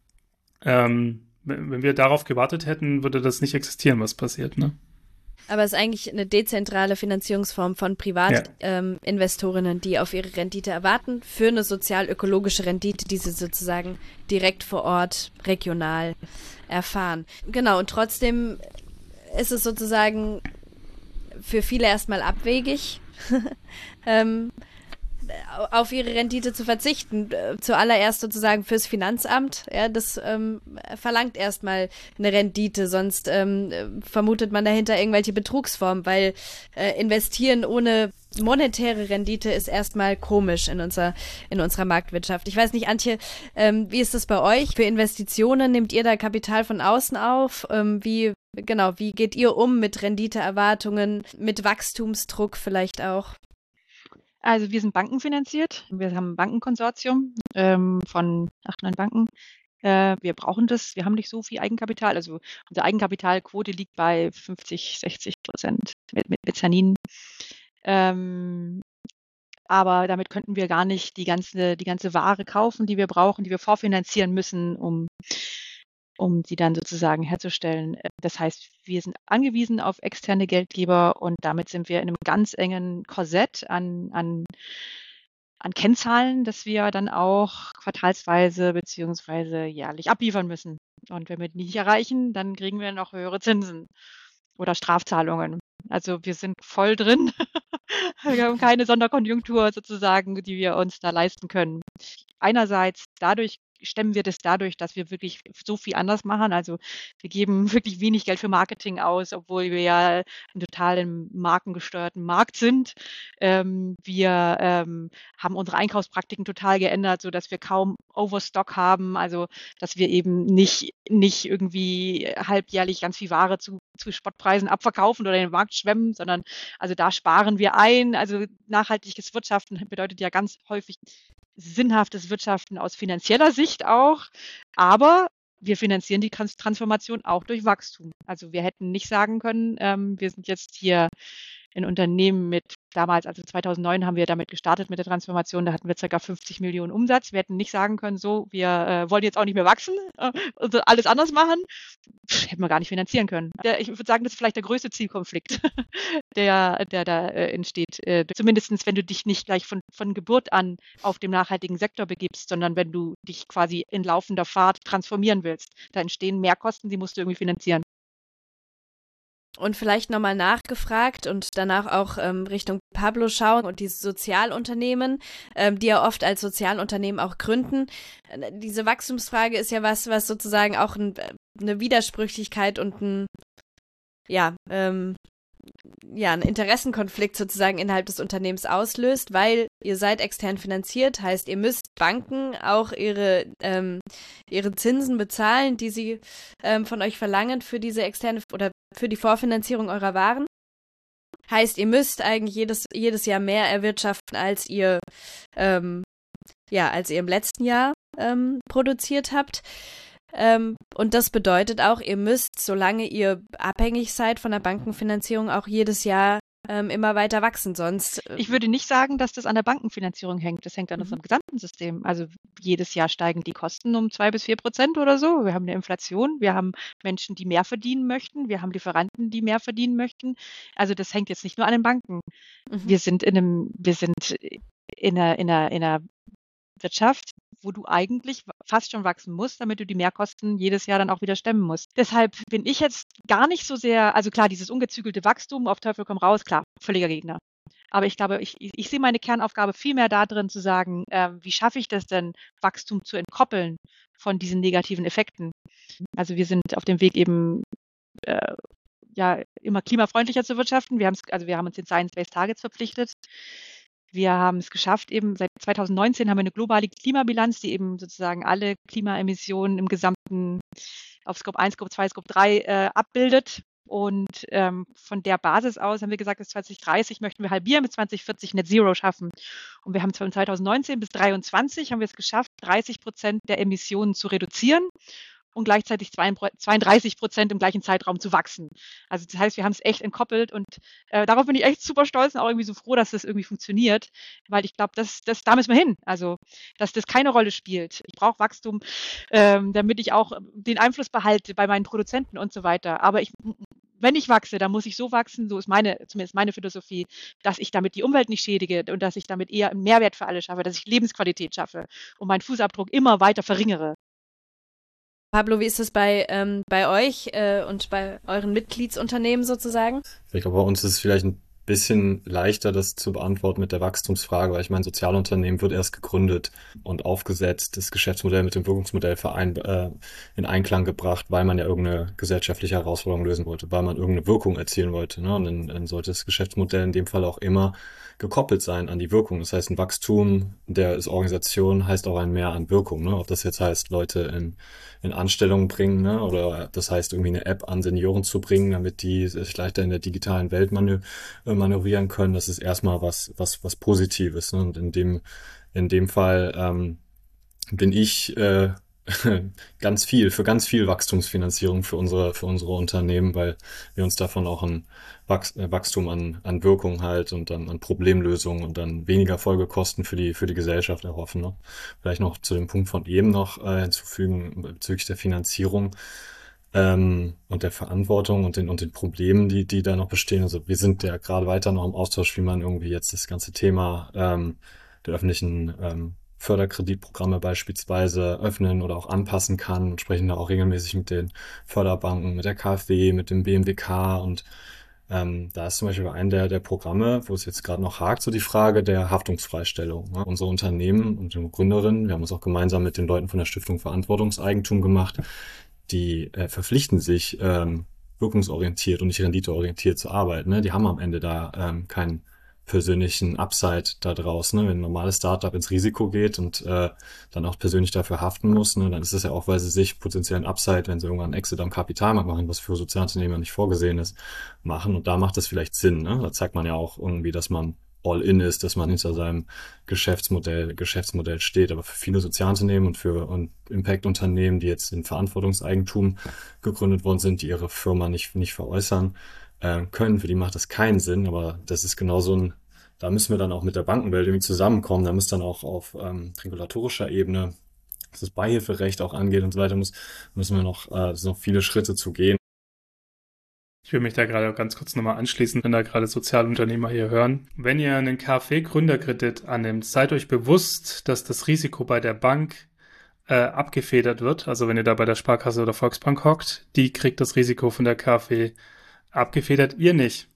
C: ähm, wenn wir darauf gewartet hätten, würde das nicht existieren, was passiert, ne?
D: Aber es ist eigentlich eine dezentrale Finanzierungsform von Privatinvestorinnen, ja. ähm, die auf ihre Rendite erwarten, für eine sozial-ökologische Rendite, die sie sozusagen direkt vor Ort, regional erfahren. Genau, und trotzdem ist es sozusagen für viele erstmal abwegig, ähm, auf ihre Rendite zu verzichten. Zuallererst sozusagen fürs Finanzamt. Ja, das ähm, verlangt erstmal eine Rendite, sonst ähm, vermutet man dahinter irgendwelche Betrugsformen, weil äh, investieren ohne monetäre Rendite ist erstmal komisch in unserer, in unserer Marktwirtschaft. Ich weiß nicht, Antje, ähm, wie ist das bei euch? Für Investitionen nehmt ihr da Kapital von außen auf? Ähm, wie, genau, wie geht ihr um mit Renditeerwartungen, mit Wachstumsdruck vielleicht auch?
A: Also wir sind bankenfinanziert. Wir haben ein Bankenkonsortium ähm, von acht, neun Banken. Äh, wir brauchen das. Wir haben nicht so viel Eigenkapital. Also unsere Eigenkapitalquote liegt bei fünfzig, sechzig Prozent mit, mit Mezzanin. Ähm, aber damit könnten wir gar nicht die ganze, die ganze Ware kaufen, die wir brauchen, die wir vorfinanzieren müssen, um um sie dann sozusagen herzustellen. Das heißt, wir sind angewiesen auf externe Geldgeber und damit sind wir in einem ganz engen Korsett an, an, an Kennzahlen, das wir dann auch quartalsweise beziehungsweise jährlich abliefern müssen. Und wenn wir die nicht erreichen, dann kriegen wir noch höhere Zinsen oder Strafzahlungen. Also wir sind voll drin. Wir haben keine Sonderkonjunktur sozusagen, die wir uns da leisten können. Einerseits dadurch stemmen wir das dadurch, dass wir wirklich so viel anders machen. Also wir geben wirklich wenig Geld für Marketing aus, obwohl wir ja ein total im markengesteuerten Markt sind. Ähm, wir ähm, haben unsere Einkaufspraktiken total geändert, sodass wir kaum Overstock haben. Also dass wir eben nicht, nicht irgendwie halbjährlich ganz viel Ware zu, zu Spottpreisen abverkaufen oder in den Markt schwemmen, sondern also da sparen wir ein. Also nachhaltiges Wirtschaften bedeutet ja ganz häufig sinnhaftes Wirtschaften aus finanzieller Sicht auch, aber wir finanzieren die Transformation auch durch Wachstum. Also wir hätten nicht sagen können, ähm, wir sind jetzt hier ein Unternehmen mit, damals, also zweitausendneun haben wir damit gestartet mit der Transformation, da hatten wir ca. fünfzig Millionen Umsatz. Wir hätten nicht sagen können, so, wir äh, wollen jetzt auch nicht mehr wachsen äh, und alles anders machen. Pff, hätten wir gar nicht finanzieren können. Der, ich würde sagen, das ist vielleicht der größte Zielkonflikt, der, der da äh, entsteht. Äh, Zumindest, wenn du dich nicht gleich von, von Geburt an auf dem nachhaltigen Sektor begibst, sondern wenn du dich quasi in laufender Fahrt transformieren willst. Da entstehen Mehrkosten, die musst du irgendwie finanzieren.
D: Und vielleicht nochmal nachgefragt und danach auch ähm, Richtung Pablo schauen und die Sozialunternehmen, ähm, die ja oft als Sozialunternehmen auch gründen. Diese Wachstumsfrage ist ja was, was sozusagen auch ein, eine Widersprüchlichkeit und ein, ja, ähm, ja, einen Interessenkonflikt sozusagen innerhalb des Unternehmens auslöst, weil ihr seid extern finanziert, heißt, ihr müsst Banken auch ihre, ähm, ihre Zinsen bezahlen, die sie ähm, von euch verlangen für diese externe oder für die Vorfinanzierung eurer Waren. Heißt, ihr müsst eigentlich jedes, jedes Jahr mehr erwirtschaften, als ihr, ähm, ja, als ihr im letzten Jahr ähm, produziert habt. Ähm, und das bedeutet auch, ihr müsst, solange ihr abhängig seid von der Bankenfinanzierung, auch jedes Jahr ähm, immer weiter wachsen. Sonst. Äh,
A: ich würde nicht sagen, dass das an der Bankenfinanzierung hängt. Das hängt an
D: Mhm.
A: unserem gesamten System. Also jedes Jahr steigen die Kosten um zwei bis vier Prozent oder so. Wir haben eine Inflation. Wir haben Menschen, die mehr verdienen möchten. Wir haben Lieferanten, die mehr verdienen möchten. Also das hängt jetzt nicht nur an den Banken.
D: Mhm.
A: Wir sind in einem, wir sind in einer, in einer, in einer Wirtschaft, wo du eigentlich fast schon wachsen musst, damit du die Mehrkosten jedes Jahr dann auch wieder stemmen musst. Deshalb bin ich jetzt gar nicht so sehr, also klar, dieses ungezügelte Wachstum, auf Teufel komm raus, klar, völliger Gegner. Aber ich glaube, ich, ich, ich sehe meine Kernaufgabe viel mehr darin zu sagen, ähm, wie schaffe ich das denn, Wachstum zu entkoppeln von diesen negativen Effekten. Also wir sind auf dem Weg eben äh, ja immer klimafreundlicher zu wirtschaften. Wir haben es, also wir haben uns den Science-Based Targets verpflichtet. Wir haben es geschafft, eben seit zwanzig neunzehn haben wir eine globale Klimabilanz, die eben sozusagen alle Klimaemissionen im gesamten auf Scope eins, Scope zwei, Scope drei äh, abbildet. Und ähm, von der Basis aus haben wir gesagt, bis zwanzig dreißig möchten wir halbieren, bis zwanzig vierzig Net Zero schaffen. Und wir haben von zwanzig neunzehn bis zwanzig dreiundzwanzig haben wir es geschafft, dreißig Prozent der Emissionen zu reduzieren und gleichzeitig zweiunddreißig Prozent im gleichen Zeitraum zu wachsen. Also das heißt, wir haben es echt entkoppelt und äh, darauf bin ich echt super stolz und auch irgendwie so froh, dass das irgendwie funktioniert, weil ich glaube, das, das, da müssen wir hin. Also, dass das keine Rolle spielt. Ich brauche Wachstum, ähm, damit ich auch den Einfluss behalte bei meinen Produzenten und so weiter. Aber ich, wenn ich wachse, dann muss ich so wachsen, so ist meine, zumindest meine Philosophie, dass ich damit die Umwelt nicht schädige und dass ich damit eher einen Mehrwert für alle schaffe, dass ich Lebensqualität schaffe und meinen Fußabdruck immer weiter verringere.
D: Pablo, wie ist es bei, ähm, bei euch äh, und bei euren Mitgliedsunternehmen sozusagen?
B: Ich glaube, bei uns ist es vielleicht ein bisschen leichter, das zu beantworten mit der Wachstumsfrage, weil ich meine, Sozialunternehmen wird erst gegründet und aufgesetzt, das Geschäftsmodell mit dem Wirkungsmodell verein, äh, in Einklang gebracht, weil man ja irgendeine gesellschaftliche Herausforderung lösen wollte, weil man irgendeine Wirkung erzielen wollte. Ne? Und dann, dann sollte das Geschäftsmodell in dem Fall auch immer gekoppelt sein an die Wirkung. Das heißt, ein Wachstum der ist Organisation heißt auch ein Mehr an Wirkung. Ne? Ob das jetzt heißt, Leute in, in Anstellungen bringen, ne? Oder das heißt, irgendwie eine App an Senioren zu bringen, damit die sich leichter in der digitalen Welt manö- manövrieren können. Das ist erstmal was, was, was Positives. Ne? Und in dem, in dem Fall ähm, bin ich äh, ganz viel, für ganz viel Wachstumsfinanzierung für unsere, für unsere Unternehmen, weil wir uns davon auch ein Wachs- äh, Wachstum an, an Wirkung halt und dann an Problemlösungen und dann weniger Folgekosten für die, für die Gesellschaft erhoffen. Ne? Vielleicht noch zu dem Punkt von eben noch äh, hinzufügen bezüglich der Finanzierung ähm, und der Verantwortung und den, und den Problemen, die, die da noch bestehen. Also wir sind ja gerade weiter noch im Austausch, wie man irgendwie jetzt das ganze Thema ähm, der öffentlichen ähm, Förderkreditprogramme beispielsweise öffnen oder auch anpassen kann und sprechen da auch regelmäßig mit den Förderbanken, mit der KfW, mit dem B M W K und ähm, da ist zum Beispiel ein der, der Programme, wo es jetzt gerade noch hakt, so die Frage der Haftungsfreistellung. Ne? Unsere Unternehmen und die Gründerinnen, wir haben es auch gemeinsam mit den Leuten von der Stiftung Verantwortungseigentum gemacht, die äh, verpflichten sich, ähm, wirkungsorientiert und nicht renditeorientiert zu arbeiten. Ne? Die haben am Ende da ähm, keinen persönlichen Upside da draußen. Ne? Wenn ein normales Startup ins Risiko geht und äh, dann auch persönlich dafür haften muss, ne? Dann ist das ja auch, weil sie sich potenziellen Upside, wenn sie irgendwann einen Exit am Kapitalmarkt machen, was für Sozialunternehmer nicht vorgesehen ist, machen. Und da macht das vielleicht Sinn. Ne? Da zeigt man ja auch irgendwie, dass man all in ist, dass man hinter seinem Geschäftsmodell, Geschäftsmodell steht. Aber für viele Sozialunternehmen und für und Impact-Unternehmen, die jetzt in Verantwortungseigentum gegründet worden sind, die ihre Firma nicht, nicht veräußern äh, können, für die macht das keinen Sinn. Aber das ist genau so ein, da müssen wir dann auch mit der Bankenwelt irgendwie zusammenkommen. Da muss dann auch auf ähm, regulatorischer Ebene, was das Beihilferecht auch angeht und so weiter, muss, müssen wir noch, äh, noch viele Schritte zu gehen.
C: Ich will mich da gerade ganz kurz nochmal anschließen, wenn da gerade Sozialunternehmer hier hören. Wenn ihr einen KfW-Gründerkredit annimmt, seid euch bewusst, dass das Risiko bei der Bank äh, abgefedert wird. Also wenn ihr da bei der Sparkasse oder Volksbank hockt, die kriegt das Risiko von der KfW abgefedert, ihr nicht.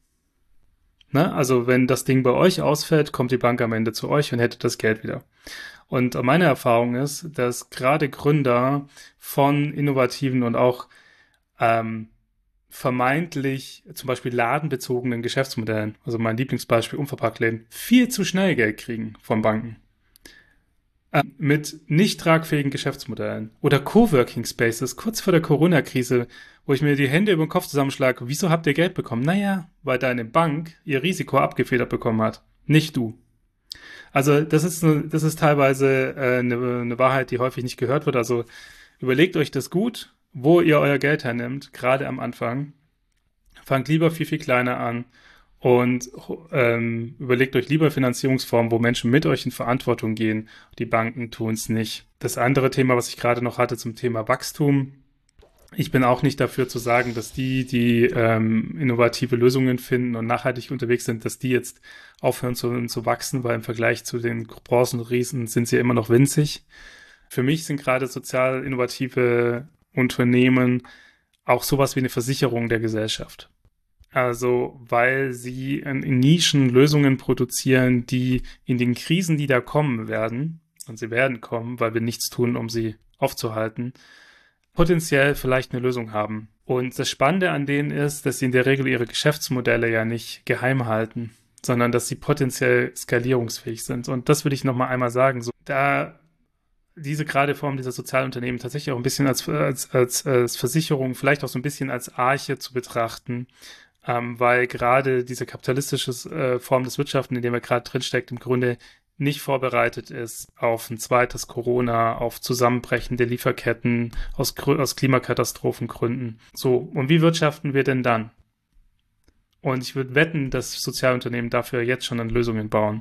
C: Ne? Also wenn das Ding bei euch ausfällt, kommt die Bank am Ende zu euch und hättet das Geld wieder. Und meine Erfahrung ist, dass gerade Gründer von innovativen und auch ähm, vermeintlich zum Beispiel ladenbezogenen Geschäftsmodellen, also mein Lieblingsbeispiel Unverpacktläden, viel zu schnell Geld kriegen von Banken. Äh, mit nicht tragfähigen Geschäftsmodellen oder Coworking Spaces kurz vor der Corona-Krise, wo ich mir die Hände über den Kopf zusammenschlage, wieso habt ihr Geld bekommen? Naja, weil deine Bank ihr Risiko abgefedert bekommen hat, nicht du. Also das ist, das ist teilweise äh, eine, eine Wahrheit, die häufig nicht gehört wird. Also überlegt euch das gut, wo ihr euer Geld hernimmt, gerade am Anfang. Fangt lieber viel, viel kleiner an Und ähm, überlegt euch lieber Finanzierungsformen, wo Menschen mit euch in Verantwortung gehen. Die Banken tun es nicht. Das andere Thema, was ich gerade noch hatte zum Thema Wachstum. Ich bin auch nicht dafür zu sagen, dass die, die ähm, innovative Lösungen finden und nachhaltig unterwegs sind, dass die jetzt aufhören zu, zu wachsen, weil im Vergleich zu den Branchenriesen sind sie immer noch winzig. Für mich sind gerade sozial innovative Unternehmen auch sowas wie eine Versicherung der Gesellschaft. Also, weil sie in Nischen Lösungen produzieren, die in den Krisen, die da kommen werden, und sie werden kommen, weil wir nichts tun, um sie aufzuhalten, potenziell vielleicht eine Lösung haben. Und das Spannende an denen ist, dass sie in der Regel ihre Geschäftsmodelle ja nicht geheim halten, sondern dass sie potenziell skalierungsfähig sind. Und das würde ich nochmal einmal sagen. So, da diese gerade Form dieser Sozialunternehmen tatsächlich auch ein bisschen als, als, als, als Versicherung, vielleicht auch so ein bisschen als Arche zu betrachten, ähm, weil gerade diese kapitalistische äh, Form des Wirtschaften, in der wir gerade drinsteckt, im Grunde nicht vorbereitet ist auf ein zweites Corona, auf zusammenbrechende Lieferketten aus, aus Klimakatastrophengründen. So, und wie wirtschaften wir denn dann? Und ich würde wetten, dass Sozialunternehmen dafür jetzt schon an Lösungen bauen.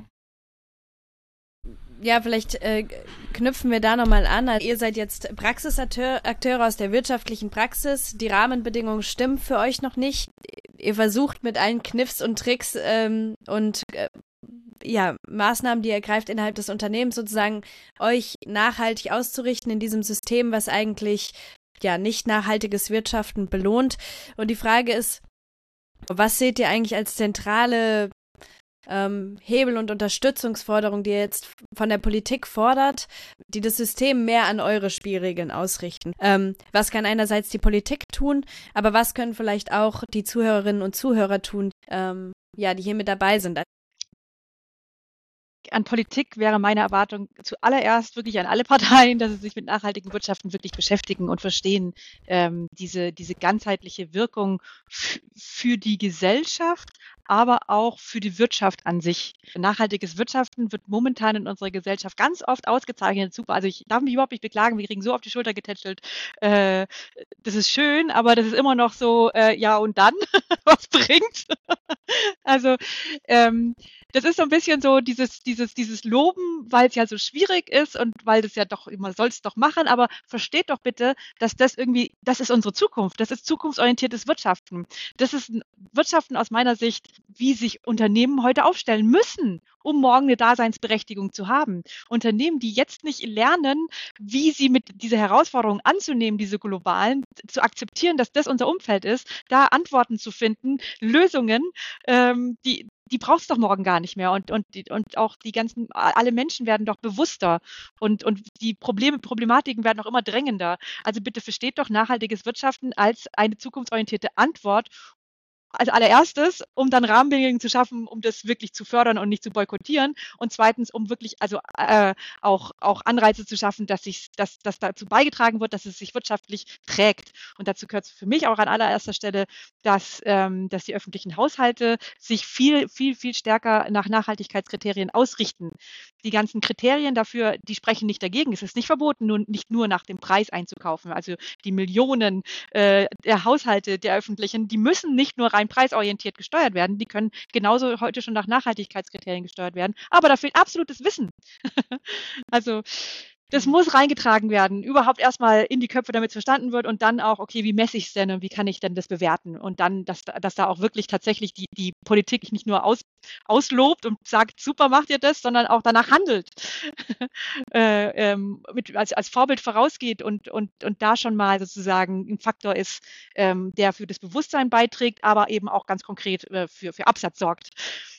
D: Ja, vielleicht äh, knüpfen wir da nochmal an. Ihr seid jetzt Praxisakteure Akteure aus der wirtschaftlichen Praxis. Die Rahmenbedingungen stimmen für euch noch nicht. Ihr versucht mit allen Kniffs und Tricks ähm, und äh, ja, Maßnahmen, die ihr ergreift innerhalb des Unternehmens, sozusagen euch nachhaltig auszurichten in diesem System, was eigentlich ja nicht nachhaltiges Wirtschaften belohnt. Und die Frage ist, was seht ihr eigentlich als zentrale Ähm, Hebel und Unterstützungsforderung, die ihr jetzt von der Politik fordert, die das System mehr an eure Spielregeln ausrichten? Ähm, was kann einerseits die Politik tun, aber was können vielleicht auch die Zuhörerinnen und Zuhörer tun, ähm, ja, die hier mit dabei sind?
A: An Politik wäre meine Erwartung zuallererst wirklich an alle Parteien, dass sie sich mit nachhaltigen Wirtschaften wirklich beschäftigen und verstehen, ähm, diese, diese ganzheitliche Wirkung f- für die Gesellschaft, aber auch für die Wirtschaft an sich. Nachhaltiges Wirtschaften wird momentan in unserer Gesellschaft ganz oft ausgezeichnet. Super, also ich darf mich überhaupt nicht beklagen, wir kriegen so auf die Schulter getätschelt. Äh, das ist schön, aber das ist immer noch so, äh, ja und dann, was bringt's? Also ähm, das ist so ein bisschen so dieses, dieses, dieses Loben, weil es ja so schwierig ist und weil das ja doch, man soll es doch machen, aber versteht doch bitte, dass das irgendwie, das ist unsere Zukunft, das ist zukunftsorientiertes Wirtschaften. Das ist ein Wirtschaften aus meiner Sicht, wie sich Unternehmen heute aufstellen müssen, um morgen eine Daseinsberechtigung zu haben. Unternehmen, die jetzt nicht lernen, wie sie mit dieser Herausforderung anzunehmen, diese globalen, zu akzeptieren, dass das unser Umfeld ist, da Antworten zu finden, Lösungen, ähm, die die brauchst du doch morgen gar nicht mehr. Und, und, die, und auch die ganzen, alle Menschen werden doch bewusster und, und die Probleme, Problematiken werden auch immer drängender. Also bitte versteht doch nachhaltiges Wirtschaften als eine zukunftsorientierte Antwort. Als allererstes, um dann Rahmenbedingungen zu schaffen, um das wirklich zu fördern und nicht zu boykottieren. Und zweitens, um wirklich also äh, auch, auch Anreize zu schaffen, dass sich, dass, dass dazu beigetragen wird, dass es sich wirtschaftlich trägt. Und dazu gehört für mich auch an allererster Stelle, dass, ähm, dass die öffentlichen Haushalte sich viel, viel, viel stärker nach Nachhaltigkeitskriterien ausrichten. Die ganzen Kriterien dafür, die sprechen nicht dagegen. Es ist nicht verboten, nur, nicht nur nach dem Preis einzukaufen. Also die Millionen äh, der Haushalte, der öffentlichen, die müssen nicht nur rein preisorientiert gesteuert werden. Die können genauso heute schon nach Nachhaltigkeitskriterien gesteuert werden. Aber da fehlt absolutes Wissen. Also das muss reingetragen werden, überhaupt erstmal in die Köpfe, damit es verstanden wird und dann auch, okay, wie messe ich es denn und wie kann ich denn das bewerten? Und dann, dass, dass da auch wirklich tatsächlich die, die Politik nicht nur aus, auslobt und sagt, super macht ihr das, sondern auch danach handelt, äh, ähm, mit, als, als Vorbild vorausgeht und, und, und da schon mal sozusagen ein Faktor ist, ähm, der für das Bewusstsein beiträgt, aber eben auch ganz konkret äh, für, für Absatz sorgt.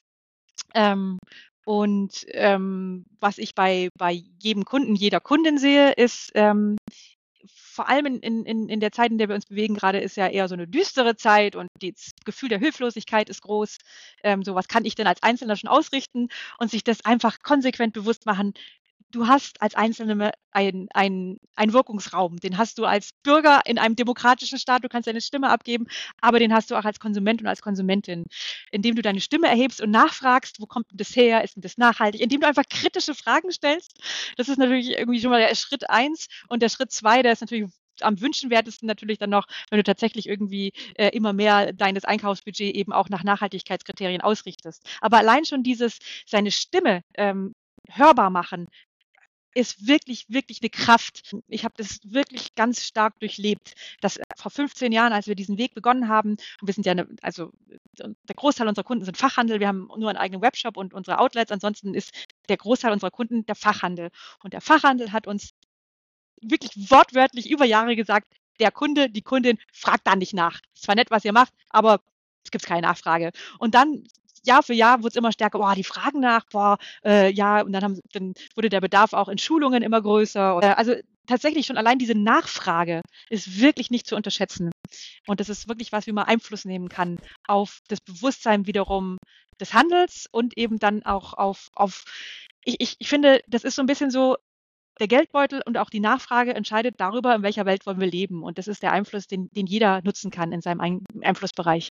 A: Ähm, Und ähm, was ich bei, bei jedem Kunden, jeder Kundin sehe, ist ähm, vor allem in, in, in der Zeit, in der wir uns bewegen, gerade ist ja eher so eine düstere Zeit und das Gefühl der Hilflosigkeit ist groß. Ähm, so was kann ich denn als Einzelner schon ausrichten und sich das einfach konsequent bewusst machen. Du hast als Einzelne einen ein Wirkungsraum, den hast du als Bürger in einem demokratischen Staat, du kannst deine Stimme abgeben, aber den hast du auch als Konsument und als Konsumentin, indem du deine Stimme erhebst und nachfragst, wo kommt denn das her, ist denn das nachhaltig, indem du einfach kritische Fragen stellst. Das ist natürlich irgendwie schon mal der Schritt eins und der Schritt zwei, der ist natürlich am wünschenswertesten natürlich dann noch, wenn du tatsächlich irgendwie äh, immer mehr deines Einkaufsbudgets eben auch nach Nachhaltigkeitskriterien ausrichtest. Aber allein schon dieses, seine Stimme ähm, hörbar machen, ist wirklich, wirklich eine Kraft. Ich habe das wirklich ganz stark durchlebt, dass vor fünfzehn Jahren, als wir diesen Weg begonnen haben, und wir sind ja, eine, also der Großteil unserer Kunden sind Fachhandel, wir haben nur einen eigenen Webshop und unsere Outlets, ansonsten ist der Großteil unserer Kunden der Fachhandel. Und der Fachhandel hat uns wirklich wortwörtlich über Jahre gesagt, der Kunde, die Kundin fragt da nicht nach. Ist zwar nett, was ihr macht, aber es gibt keine Nachfrage. Und dann Jahr für Jahr wurde es immer stärker, boah, die fragen nach, boah, äh, ja, und dann, haben, dann wurde der Bedarf auch in Schulungen immer größer. Äh, also tatsächlich schon allein diese Nachfrage ist wirklich nicht zu unterschätzen. Und das ist wirklich was, wie man Einfluss nehmen kann auf das Bewusstsein wiederum des Handels und eben dann auch auf, auf ich, ich, ich finde, das ist so ein bisschen so, der Geldbeutel und auch die Nachfrage entscheidet darüber, in welcher Welt wollen wir leben. Und das ist der Einfluss, den, den jeder nutzen kann in seinem Ein- Einflussbereich.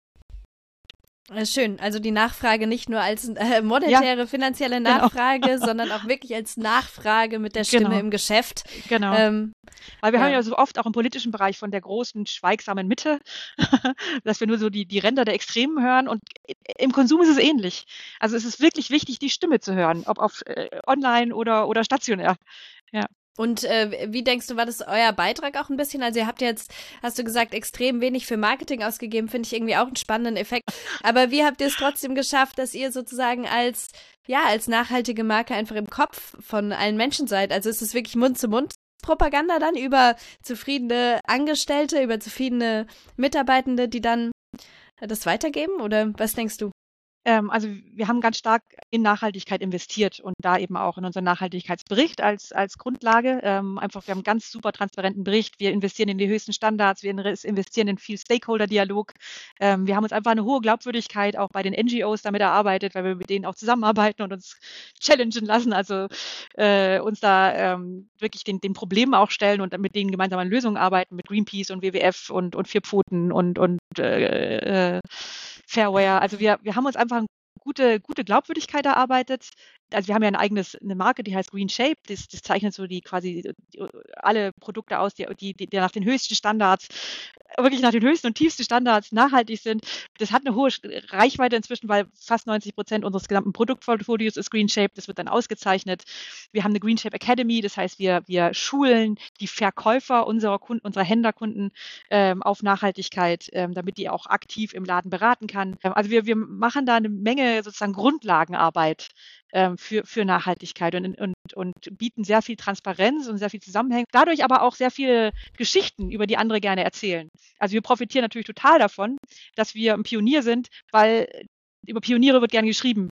D: Schön, also die Nachfrage nicht nur als äh, monetäre, ja, finanzielle Nachfrage, genau, sondern auch wirklich als Nachfrage mit der Stimme, genau, im Geschäft.
A: Genau. Ähm, Weil wir ja. haben ja so oft auch im politischen Bereich von der großen, schweigsamen Mitte, dass wir nur so die, die Ränder der Extremen hören, und im Konsum ist es ähnlich. Also es ist wirklich wichtig, die Stimme zu hören, ob auf äh, online oder, oder stationär. Ja.
D: Und äh, wie denkst du, war das euer Beitrag auch ein bisschen? Also ihr habt jetzt, hast du gesagt, extrem wenig für Marketing ausgegeben, finde ich irgendwie auch einen spannenden Effekt. Aber wie habt ihr es trotzdem geschafft, dass ihr sozusagen als, ja, als nachhaltige Marke einfach im Kopf von allen Menschen seid? Also ist es wirklich Mund-zu-Mund-Propaganda dann über zufriedene Angestellte, über zufriedene Mitarbeitende, die dann das weitergeben? Oder was denkst du?
A: Ähm, also wir haben ganz stark in Nachhaltigkeit investiert und da eben auch in unseren Nachhaltigkeitsbericht als, als Grundlage. Ähm, einfach, wir haben einen ganz super transparenten Bericht. Wir investieren in die höchsten Standards, wir investieren in viel Stakeholder-Dialog. Ähm, wir haben uns einfach eine hohe Glaubwürdigkeit auch bei den N G Os damit erarbeitet, weil wir mit denen auch zusammenarbeiten und uns challengen lassen, also äh, uns da ähm, wirklich den, den Problemen auch stellen und mit denen gemeinsam an Lösungen arbeiten, mit Greenpeace und W W F und, und Vier Pfoten und, und äh, äh, Fairware. Also wir, wir haben uns einfach eine gute, gute Glaubwürdigkeit erarbeitet. Also wir haben ja ein eigenes, eine Marke, die heißt Green Shape. Das, das zeichnet so die quasi die, alle Produkte aus, die, die, die nach den höchsten Standards, wirklich nach den höchsten und tiefsten Standards nachhaltig sind. Das hat eine hohe Reichweite inzwischen, weil fast neunzig Prozent unseres gesamten Produktportfolios ist Green Shape. Das wird dann ausgezeichnet. Wir haben eine Green Shape Academy. Das heißt, wir, wir schulen die Verkäufer unserer Kunden, unserer Händlerkunden ähm, auf Nachhaltigkeit, ähm, damit die auch aktiv im Laden beraten kann. Also wir, wir machen da eine Menge sozusagen Grundlagenarbeit ähm, für, für Nachhaltigkeit und, und, und bieten sehr viel Transparenz und sehr viel Zusammenhang. Dadurch aber auch sehr viele Geschichten, über die andere gerne erzählen. Also wir profitieren natürlich total davon, dass wir ein Pionier sind, weil über Pioniere wird gern geschrieben.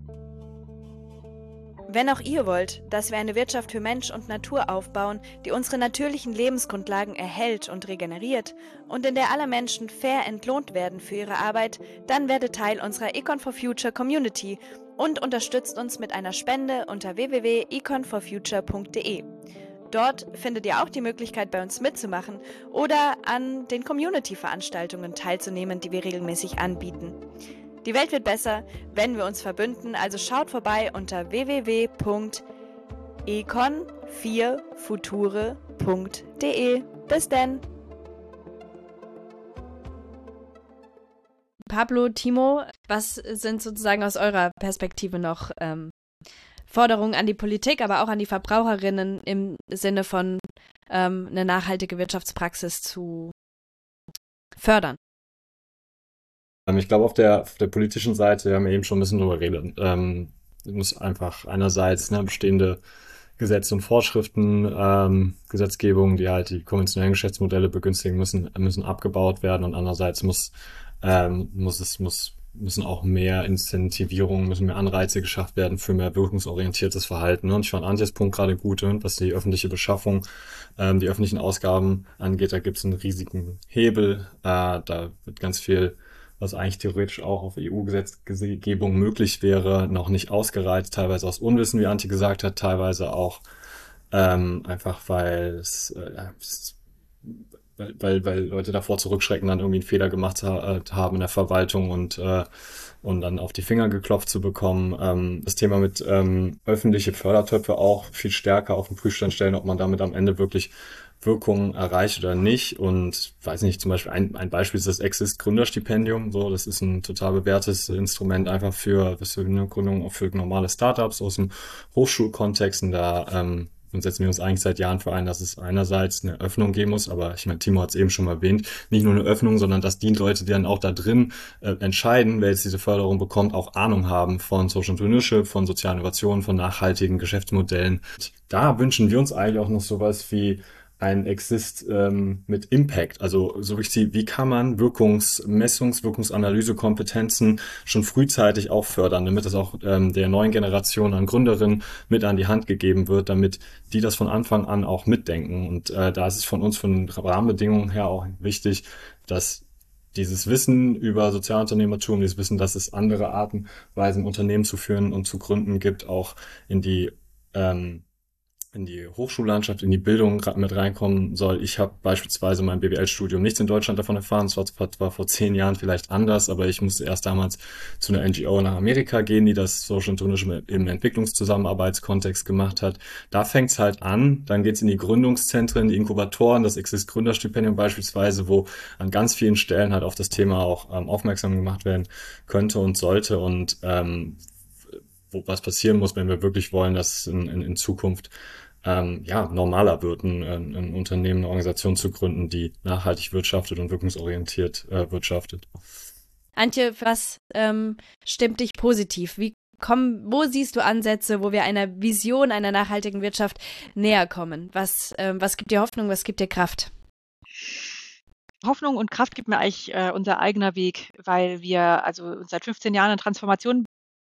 E: Wenn auch ihr wollt, dass wir eine Wirtschaft für Mensch und Natur aufbauen, die unsere natürlichen Lebensgrundlagen erhält und regeneriert und in der alle Menschen fair entlohnt werden für ihre Arbeit, dann werdet Teil unserer Econ for Future Community und unterstützt uns mit einer Spende unter w w w punkt econ for future punkt d e. Dort findet ihr auch die Möglichkeit, bei uns mitzumachen oder an den Community-Veranstaltungen teilzunehmen, die wir regelmäßig anbieten. Die Welt wird besser, wenn wir uns verbünden, also schaut vorbei unter w w w punkt econ vier future punkt d e. Bis denn!
D: Pablo, Timo, was sind sozusagen aus eurer Perspektive noch ähm, Forderungen an die Politik, aber auch an die Verbraucherinnen im Sinne von ähm, eine nachhaltige Wirtschaftspraxis zu fördern?
B: Ich glaube, auf der, auf der politischen Seite, wir haben ja eben schon ein bisschen drüber geredet, ähm, muss einfach einerseits ne, bestehende Gesetze und Vorschriften, ähm, Gesetzgebung, die halt die konventionellen Geschäftsmodelle begünstigen müssen, müssen abgebaut werden, und andererseits muss, ähm, muss es, muss, müssen auch mehr Incentivierungen, müssen mehr Anreize geschafft werden für mehr wirkungsorientiertes Verhalten. Und ich fand Antjes Punkt gerade gut, was die öffentliche Beschaffung, ähm, die öffentlichen Ausgaben angeht. Da gibt es einen riesigen Hebel, äh, da wird ganz viel, was eigentlich theoretisch auch auf E U-Gesetzgebung möglich wäre, noch nicht ausgereizt, teilweise aus Unwissen, wie Antje gesagt hat, teilweise auch ähm, einfach, weil es, äh, es weil, weil, weil Leute davor zurückschrecken, dann irgendwie einen Fehler gemacht ha- haben in der Verwaltung und äh, und dann auf die Finger geklopft zu bekommen. Ähm, das Thema mit ähm, öffentliche Fördertöpfe auch viel stärker auf den Prüfstand stellen, ob man damit am Ende wirklich Wirkung erreicht oder nicht. Und weiß nicht, zum Beispiel ein, ein Beispiel ist das Exist Gründerstipendium. So, das ist ein total bewährtes Instrument einfach für, für eine Gründung, auch für normale Startups aus dem Hochschulkontext. Und da ähm, setzen wir uns eigentlich seit Jahren für ein, dass es einerseits eine Öffnung geben muss, aber ich meine, Timo hat es eben schon mal erwähnt, nicht nur eine Öffnung, sondern dass die Leute, die dann auch da drin äh, entscheiden, wer jetzt diese Förderung bekommt, auch Ahnung haben von Social Entrepreneurship, von sozialen Innovationen, von nachhaltigen Geschäftsmodellen. Und da wünschen wir uns eigentlich auch noch sowas wie ein Exist ähm, mit Impact, also so richtig, wie kann man Wirkungsmessungs-, Wirkungsanalysekompetenzen schon frühzeitig auch fördern, damit das auch ähm, der neuen Generation an Gründerinnen mit an die Hand gegeben wird, damit die das von Anfang an auch mitdenken. Und äh, da ist es von uns von Rahmenbedingungen her auch wichtig, dass dieses Wissen über Sozialunternehmertum, dieses Wissen, dass es andere Arten, Weisen, Unternehmen zu führen und zu gründen gibt, auch in die ähm, in die Hochschullandschaft, in die Bildung mit reinkommen soll. Ich habe beispielsweise mein B W L-Studium nichts in Deutschland davon erfahren. Es war, war vor zehn Jahren vielleicht anders, aber ich musste erst damals zu einer N G O nach Amerika gehen, die das Social Entrepreneurship im Entwicklungszusammenarbeitskontext gemacht hat. Da fängt es halt an, dann geht's in die Gründungszentren, die Inkubatoren, das Exist Gründerstipendium beispielsweise, wo an ganz vielen Stellen halt auf das Thema auch ähm, aufmerksam gemacht werden könnte und sollte und ähm, wo was passieren muss, wenn wir wirklich wollen, dass in, in, in Zukunft Ähm, ja, normaler wird, ein, ein Unternehmen, eine Organisation zu gründen, die nachhaltig wirtschaftet und wirkungsorientiert äh, wirtschaftet.
D: Antje, was ähm, stimmt dich positiv? Wie kommen, wo siehst du Ansätze, wo wir einer Vision einer nachhaltigen Wirtschaft näher kommen? Was, ähm, was gibt dir Hoffnung, was gibt dir Kraft?
A: Hoffnung und Kraft gibt mir eigentlich äh, unser eigener Weg, weil wir also seit fünfzehn Jahren eine Transformation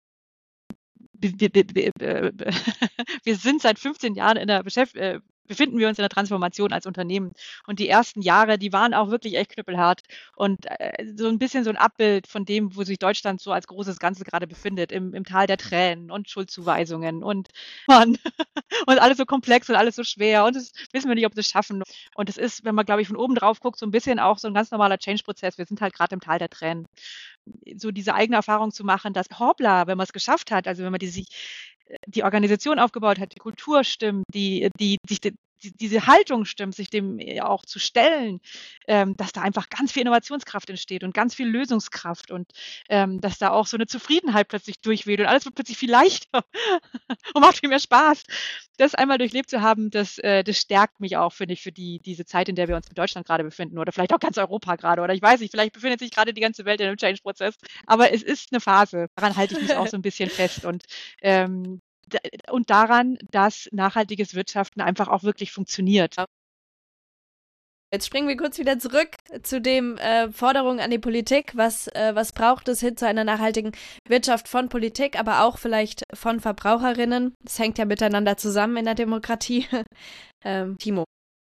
A: Wir, wir, wir, wir sind seit fünfzehn Jahren in der Beschäft- äh, befinden wir uns in der Transformation als Unternehmen. Und die ersten Jahre, die waren auch wirklich echt knüppelhart und äh, so ein bisschen so ein Abbild von dem, wo sich Deutschland so als großes Ganze gerade befindet, im, im Tal der Tränen und Schuldzuweisungen und Mann, und alles so komplex und alles so schwer und das wissen wir nicht, ob wir das schaffen. Und es ist, wenn man, glaube ich, von oben drauf guckt, so ein bisschen auch so ein ganz normaler Change-Prozess. Wir sind halt gerade im Tal der Tränen. So diese eigene Erfahrung zu machen, dass hoppla, wenn man es geschafft hat, also wenn man die, sich, die Organisation aufgebaut hat, die Kultur stimmt, die, die, sich die, diese Haltung stimmt, sich dem auch zu stellen, ähm, dass da einfach ganz viel Innovationskraft entsteht und ganz viel Lösungskraft und ähm, dass da auch so eine Zufriedenheit plötzlich durchweht und alles wird plötzlich viel leichter und macht viel mehr Spaß. Das einmal durchlebt zu haben, das, äh, das stärkt mich auch, finde ich, für die, diese Zeit, in der wir uns in Deutschland gerade befinden oder vielleicht auch ganz Europa gerade oder ich weiß nicht, vielleicht befindet sich gerade die ganze Welt in einem Change-Prozess, aber es ist eine Phase. Daran halte ich mich auch so ein bisschen fest und ähm, und daran, dass nachhaltiges Wirtschaften einfach auch wirklich funktioniert.
D: Jetzt springen wir kurz wieder zurück zu den äh, Forderungen an die Politik. Was, äh, was braucht es hin zu einer nachhaltigen Wirtschaft von Politik, aber auch vielleicht von Verbraucherinnen? Das hängt ja miteinander zusammen in der Demokratie. ähm, Timo.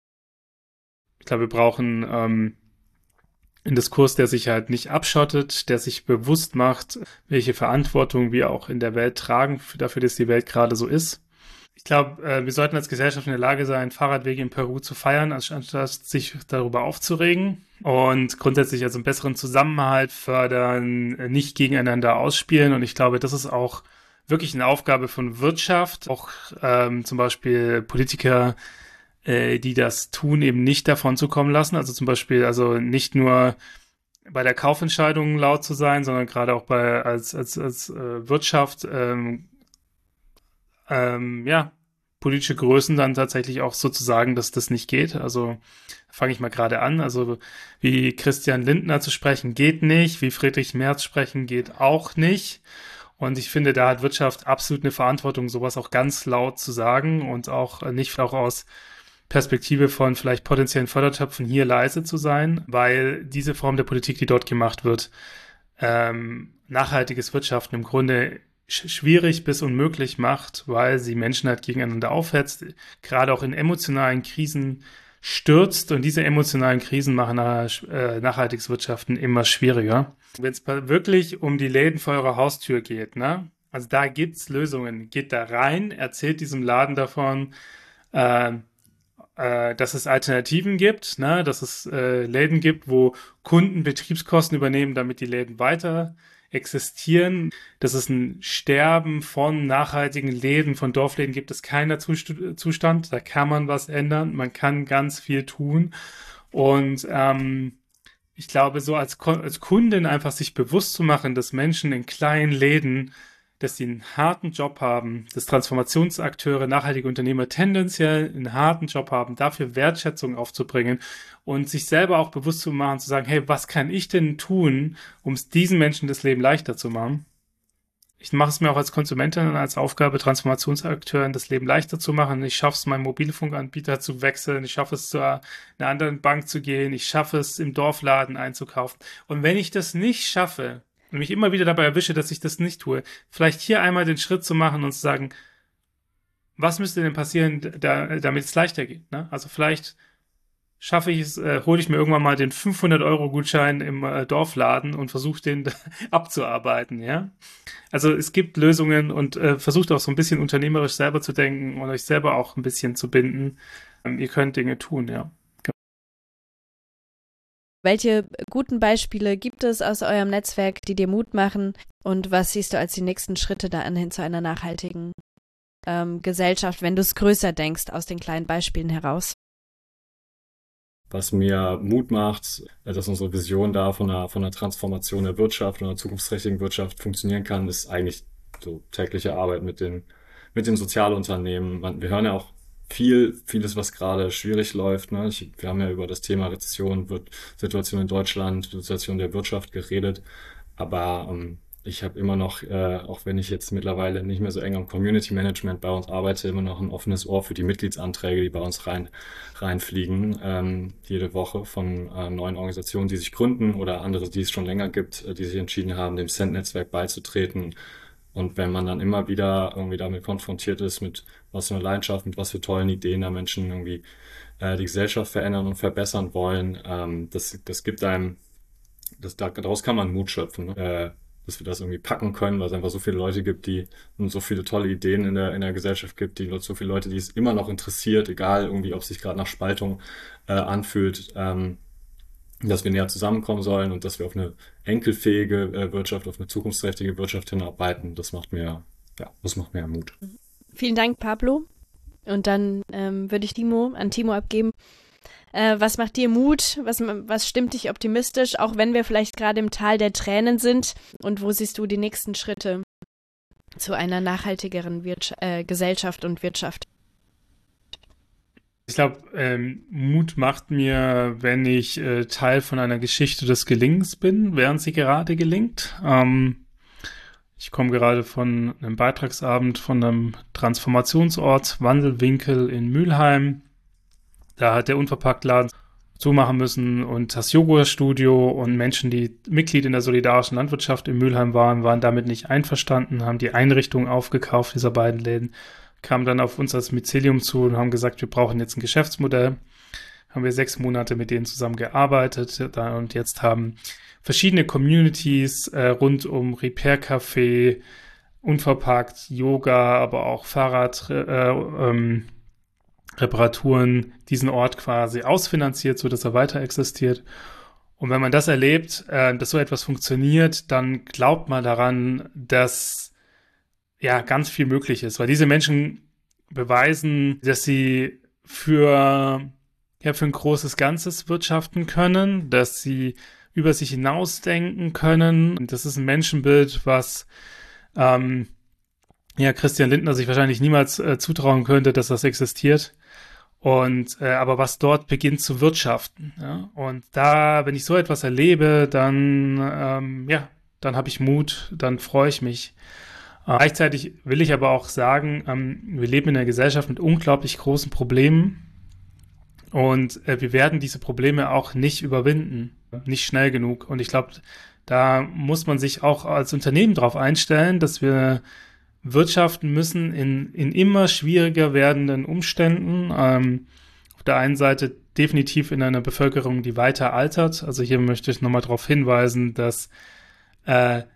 C: Ich glaube, wir brauchen ähm, einen Diskurs, der sich halt nicht abschottet, der sich bewusst macht, welche Verantwortung wir auch in der Welt tragen, dafür, dass die Welt gerade so ist. Ich glaube, äh, wir sollten als Gesellschaft in der Lage sein, Fahrradwege in Peru zu feiern, anstatt sich darüber aufzuregen. Und grundsätzlich also einen besseren Zusammenhalt fördern, nicht gegeneinander ausspielen. Und ich glaube, das ist auch wirklich eine Aufgabe von Wirtschaft, auch ähm, zum Beispiel Politiker, äh, die das tun, eben nicht davon zu kommen lassen. Also zum Beispiel, also nicht nur bei der Kaufentscheidung laut zu sein, sondern gerade auch bei als als als äh, Wirtschaft ähm, ähm, ja politische Größen dann tatsächlich auch so zu sagen, dass das nicht geht. Also fange ich mal gerade an. Also wie Christian Lindner zu sprechen geht nicht, wie Friedrich Merz sprechen geht auch nicht. Und ich finde, da hat Wirtschaft absolut eine Verantwortung, sowas auch ganz laut zu sagen und auch nicht auch aus Perspektive von vielleicht potenziellen Fördertöpfen hier leise zu sein, weil diese Form der Politik, die dort gemacht wird, ähm, nachhaltiges Wirtschaften im Grunde sch- schwierig bis unmöglich macht, weil sie Menschen halt gegeneinander aufhetzt, gerade auch in emotionalen Krisen stürzt und diese emotionalen Krisen machen äh, nachhaltiges Wirtschaften immer schwieriger. Wenn es wirklich um die Läden vor eurer Haustür geht, ne? Also da gibt's Lösungen. Geht da rein, erzählt diesem Laden davon, äh, äh, dass es Alternativen gibt, ne? Dass es äh, Läden gibt, wo Kunden Betriebskosten übernehmen, damit die Läden weiter existieren. Dass es ein Sterben von nachhaltigen Läden, von Dorfläden gibt, es keiner Zust- Zustand. Da kann man was ändern. Man kann ganz viel tun. Und ähm, ich glaube, so als, Ko- als Kundin einfach sich bewusst zu machen, dass Menschen in kleinen Läden, dass sie einen harten Job haben, dass Transformationsakteure, nachhaltige Unternehmer tendenziell einen harten Job haben, dafür Wertschätzung aufzubringen und sich selber auch bewusst zu machen, zu sagen, hey, was kann ich denn tun, um es diesen Menschen das Leben leichter zu machen? Ich mache es mir auch als Konsumentin als Aufgabe, Transformationsakteuren das Leben leichter zu machen. Ich schaffe es, meinen Mobilfunkanbieter zu wechseln. Ich schaffe es, zu einer anderen Bank zu gehen. Ich schaffe es, im Dorfladen einzukaufen. Und wenn ich das nicht schaffe und mich immer wieder dabei erwische, dass ich das nicht tue, vielleicht hier einmal den Schritt zu machen und zu sagen, was müsste denn passieren, da, damit es leichter geht? Ne? Also vielleicht schaffe ich es, äh, hole ich mir irgendwann mal den fünfhundert-Euro-Gutschein im äh, Dorfladen und versuche den abzuarbeiten, ja. Also es gibt Lösungen und äh, versucht auch so ein bisschen unternehmerisch selber zu denken und euch selber auch ein bisschen zu binden. Ähm, ihr könnt Dinge tun, ja.
D: Welche guten Beispiele gibt es aus eurem Netzwerk, die dir Mut machen? Und was siehst du als die nächsten Schritte da an hin zu einer nachhaltigen ähm, Gesellschaft, wenn du es größer denkst, aus den kleinen Beispielen heraus?
B: Was mir Mut macht, dass unsere Vision da von einer, von einer Transformation der Wirtschaft und einer zukunftsträchtigen Wirtschaft funktionieren kann, ist eigentlich so tägliche Arbeit mit den, mit den Sozialunternehmen. Man, wir hören ja auch viel, vieles, was gerade schwierig läuft. Ne? Ich, wir haben ja über das Thema Rezession, wird Situation in Deutschland, Situation der Wirtschaft geredet. Aber ähm, ich habe immer noch, äh, auch wenn ich jetzt mittlerweile nicht mehr so eng am Community Management bei uns arbeite, immer noch ein offenes Ohr für die Mitgliedsanträge, die bei uns rein reinfliegen, ähm, jede Woche von äh, neuen Organisationen, die sich gründen oder andere, die es schon länger gibt, äh, die sich entschieden haben, dem Cent-Netzwerk beizutreten. Und wenn man dann immer wieder irgendwie damit konfrontiert ist, mit was für einer Leidenschaft, mit was für tollen Ideen da Menschen irgendwie äh, die Gesellschaft verändern und verbessern wollen, ähm, das, das gibt einem, das, daraus kann man Mut schöpfen, ne? äh, dass wir das irgendwie packen können, weil es einfach so viele Leute gibt, die und so viele tolle Ideen in der in der Gesellschaft gibt, die so viele Leute, die es immer noch interessiert, egal irgendwie, ob es sich gerade nach Spaltung äh, anfühlt, ähm, dass wir näher zusammenkommen sollen und dass wir auf eine enkelfähige äh, Wirtschaft, auf eine zukunftsträchtige Wirtschaft hinarbeiten. Das macht mir, ja, das macht mir Mut.
D: Vielen Dank, Pablo. Und dann ähm, würde ich Timo an Timo abgeben. Äh, was macht dir Mut? Was, was stimmt dich optimistisch, auch wenn wir vielleicht gerade im Tal der Tränen sind? Und wo siehst du die nächsten Schritte zu einer nachhaltigeren Wirtschaft, äh, Gesellschaft und Wirtschaft?
C: Ich glaube, ähm, Mut macht mir, wenn ich äh, Teil von einer Geschichte des Gelingens bin, während sie gerade gelingt. Ähm, ich komme gerade von einem Beitragsabend von einem Transformationsort Wandelwinkel in Mülheim. Da hat der Unverpacktladen zumachen müssen und das Yoga-Studio und Menschen, die Mitglied in der solidarischen Landwirtschaft in Mülheim waren, waren damit nicht einverstanden, haben die Einrichtung aufgekauft dieser beiden Läden, kamen dann auf uns als Mycelium zu und haben gesagt, wir brauchen jetzt ein Geschäftsmodell. Haben wir sechs Monate mit denen zusammen gearbeitet und jetzt haben verschiedene Communities äh, rund um Repair-Café, Unverpackt, Yoga, aber auch Fahrrad, äh, ähm, Reparaturen diesen Ort quasi ausfinanziert, so dass er weiter existiert. Und wenn man das erlebt, äh, dass so etwas funktioniert, dann glaubt man daran, dass ja ganz viel möglich ist, weil diese Menschen beweisen, dass sie für ja für ein großes Ganzes wirtschaften können, dass sie über sich hinausdenken können. Und das ist ein Menschenbild, was ähm, ja Christian Lindner sich wahrscheinlich niemals äh, zutrauen könnte, dass das existiert. Und äh, aber was dort beginnt zu wirtschaften. Ja? Und da, wenn ich so etwas erlebe, dann ähm, ja, dann habe ich Mut, dann freue ich mich. Äh, gleichzeitig will ich aber auch sagen, ähm, wir leben in einer Gesellschaft mit unglaublich großen Problemen und äh, wir werden diese Probleme auch nicht überwinden, nicht schnell genug. Und ich glaube, da muss man sich auch als Unternehmen darauf einstellen, dass wir wirtschaften müssen in, in immer schwieriger werdenden Umständen. Ähm, auf der einen Seite definitiv in einer Bevölkerung, die weiter altert. Also hier möchte ich nochmal darauf hinweisen, dass äh,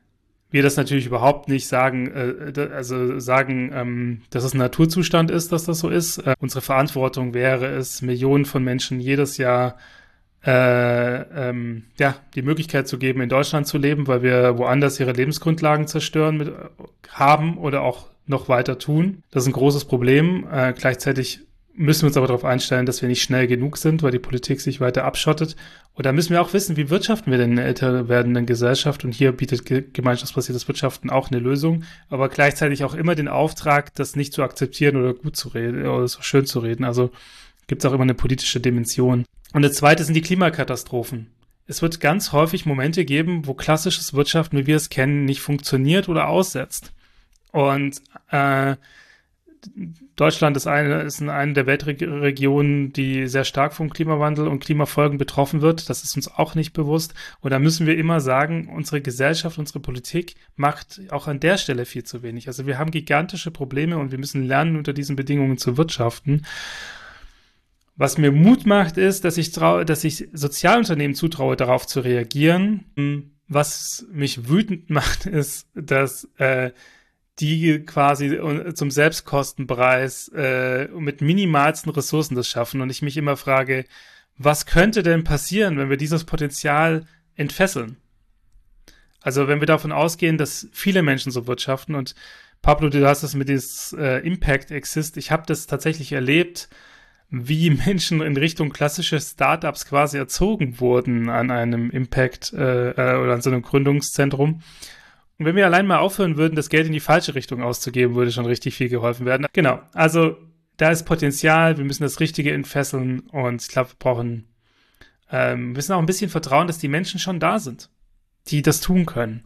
C: wir das natürlich überhaupt nicht sagen, äh, also sagen, ähm, dass es ein Naturzustand ist, dass das so ist. Äh, unsere Verantwortung wäre es, Millionen von Menschen jedes Jahr äh, ähm, ja, die Möglichkeit zu geben, in Deutschland zu leben, weil wir woanders ihre Lebensgrundlagen zerstören mit, haben oder auch noch weiter tun. Das ist ein großes Problem. Äh, gleichzeitig müssen wir uns aber darauf einstellen, dass wir nicht schnell genug sind, weil die Politik sich weiter abschottet. Und da müssen wir auch wissen, wie wirtschaften wir denn in einer älter werdenden Gesellschaft? Und hier bietet ge- gemeinschaftsbasiertes Wirtschaften auch eine Lösung, aber gleichzeitig auch immer den Auftrag, das nicht zu akzeptieren oder gut zu reden oder so schön zu reden. Also gibt es auch immer eine politische Dimension. Und das Zweite sind die Klimakatastrophen. Es wird ganz häufig Momente geben, wo klassisches Wirtschaften, wie wir es kennen, nicht funktioniert oder aussetzt. Und äh, Deutschland ist eine, ist eine der Weltregionen, die sehr stark vom Klimawandel und Klimafolgen betroffen wird. Das ist uns auch nicht bewusst. Und da müssen wir immer sagen, unsere Gesellschaft, unsere Politik macht auch an der Stelle viel zu wenig. Also wir haben gigantische Probleme und wir müssen lernen, unter diesen Bedingungen zu wirtschaften. Was mir Mut macht, ist, dass ich traue, dass ich Sozialunternehmen zutraue, darauf zu reagieren. Was mich wütend macht, ist, dass äh, die quasi zum Selbstkostenpreis äh, mit minimalsten Ressourcen das schaffen. Und ich mich immer frage, was könnte denn passieren, wenn wir dieses Potenzial entfesseln? Also wenn wir davon ausgehen, dass viele Menschen so wirtschaften, und Pablo, du hast das mit dieses äh, Impact Exist, ich habe das tatsächlich erlebt, wie Menschen in Richtung klassische Startups quasi erzogen wurden an einem Impact äh, oder an so einem Gründungszentrum. Und wenn wir allein mal aufhören würden, das Geld in die falsche Richtung auszugeben, würde schon richtig viel geholfen werden. Genau, also da ist Potenzial, wir müssen das Richtige entfesseln und ich glaube, wir brauchen, ähm, müssen auch ein bisschen vertrauen, dass die Menschen schon da sind, die das tun können.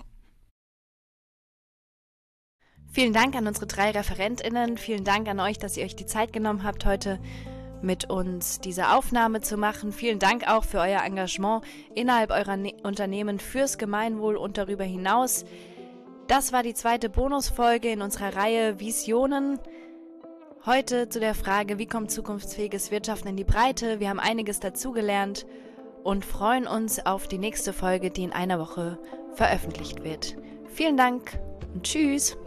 E: Vielen Dank an unsere drei ReferentInnen, vielen Dank an euch, dass ihr euch die Zeit genommen habt, heute mit uns diese Aufnahme zu machen. Vielen Dank auch für euer Engagement innerhalb eurer ne- Unternehmen fürs Gemeinwohl und darüber hinaus. Das war die zweite Bonusfolge in unserer Reihe Visionen. Heute zu der Frage, wie kommt zukunftsfähiges Wirtschaften in die Breite? Wir haben einiges dazugelernt und freuen uns auf die nächste Folge, die in einer Woche veröffentlicht wird. Vielen Dank und tschüss!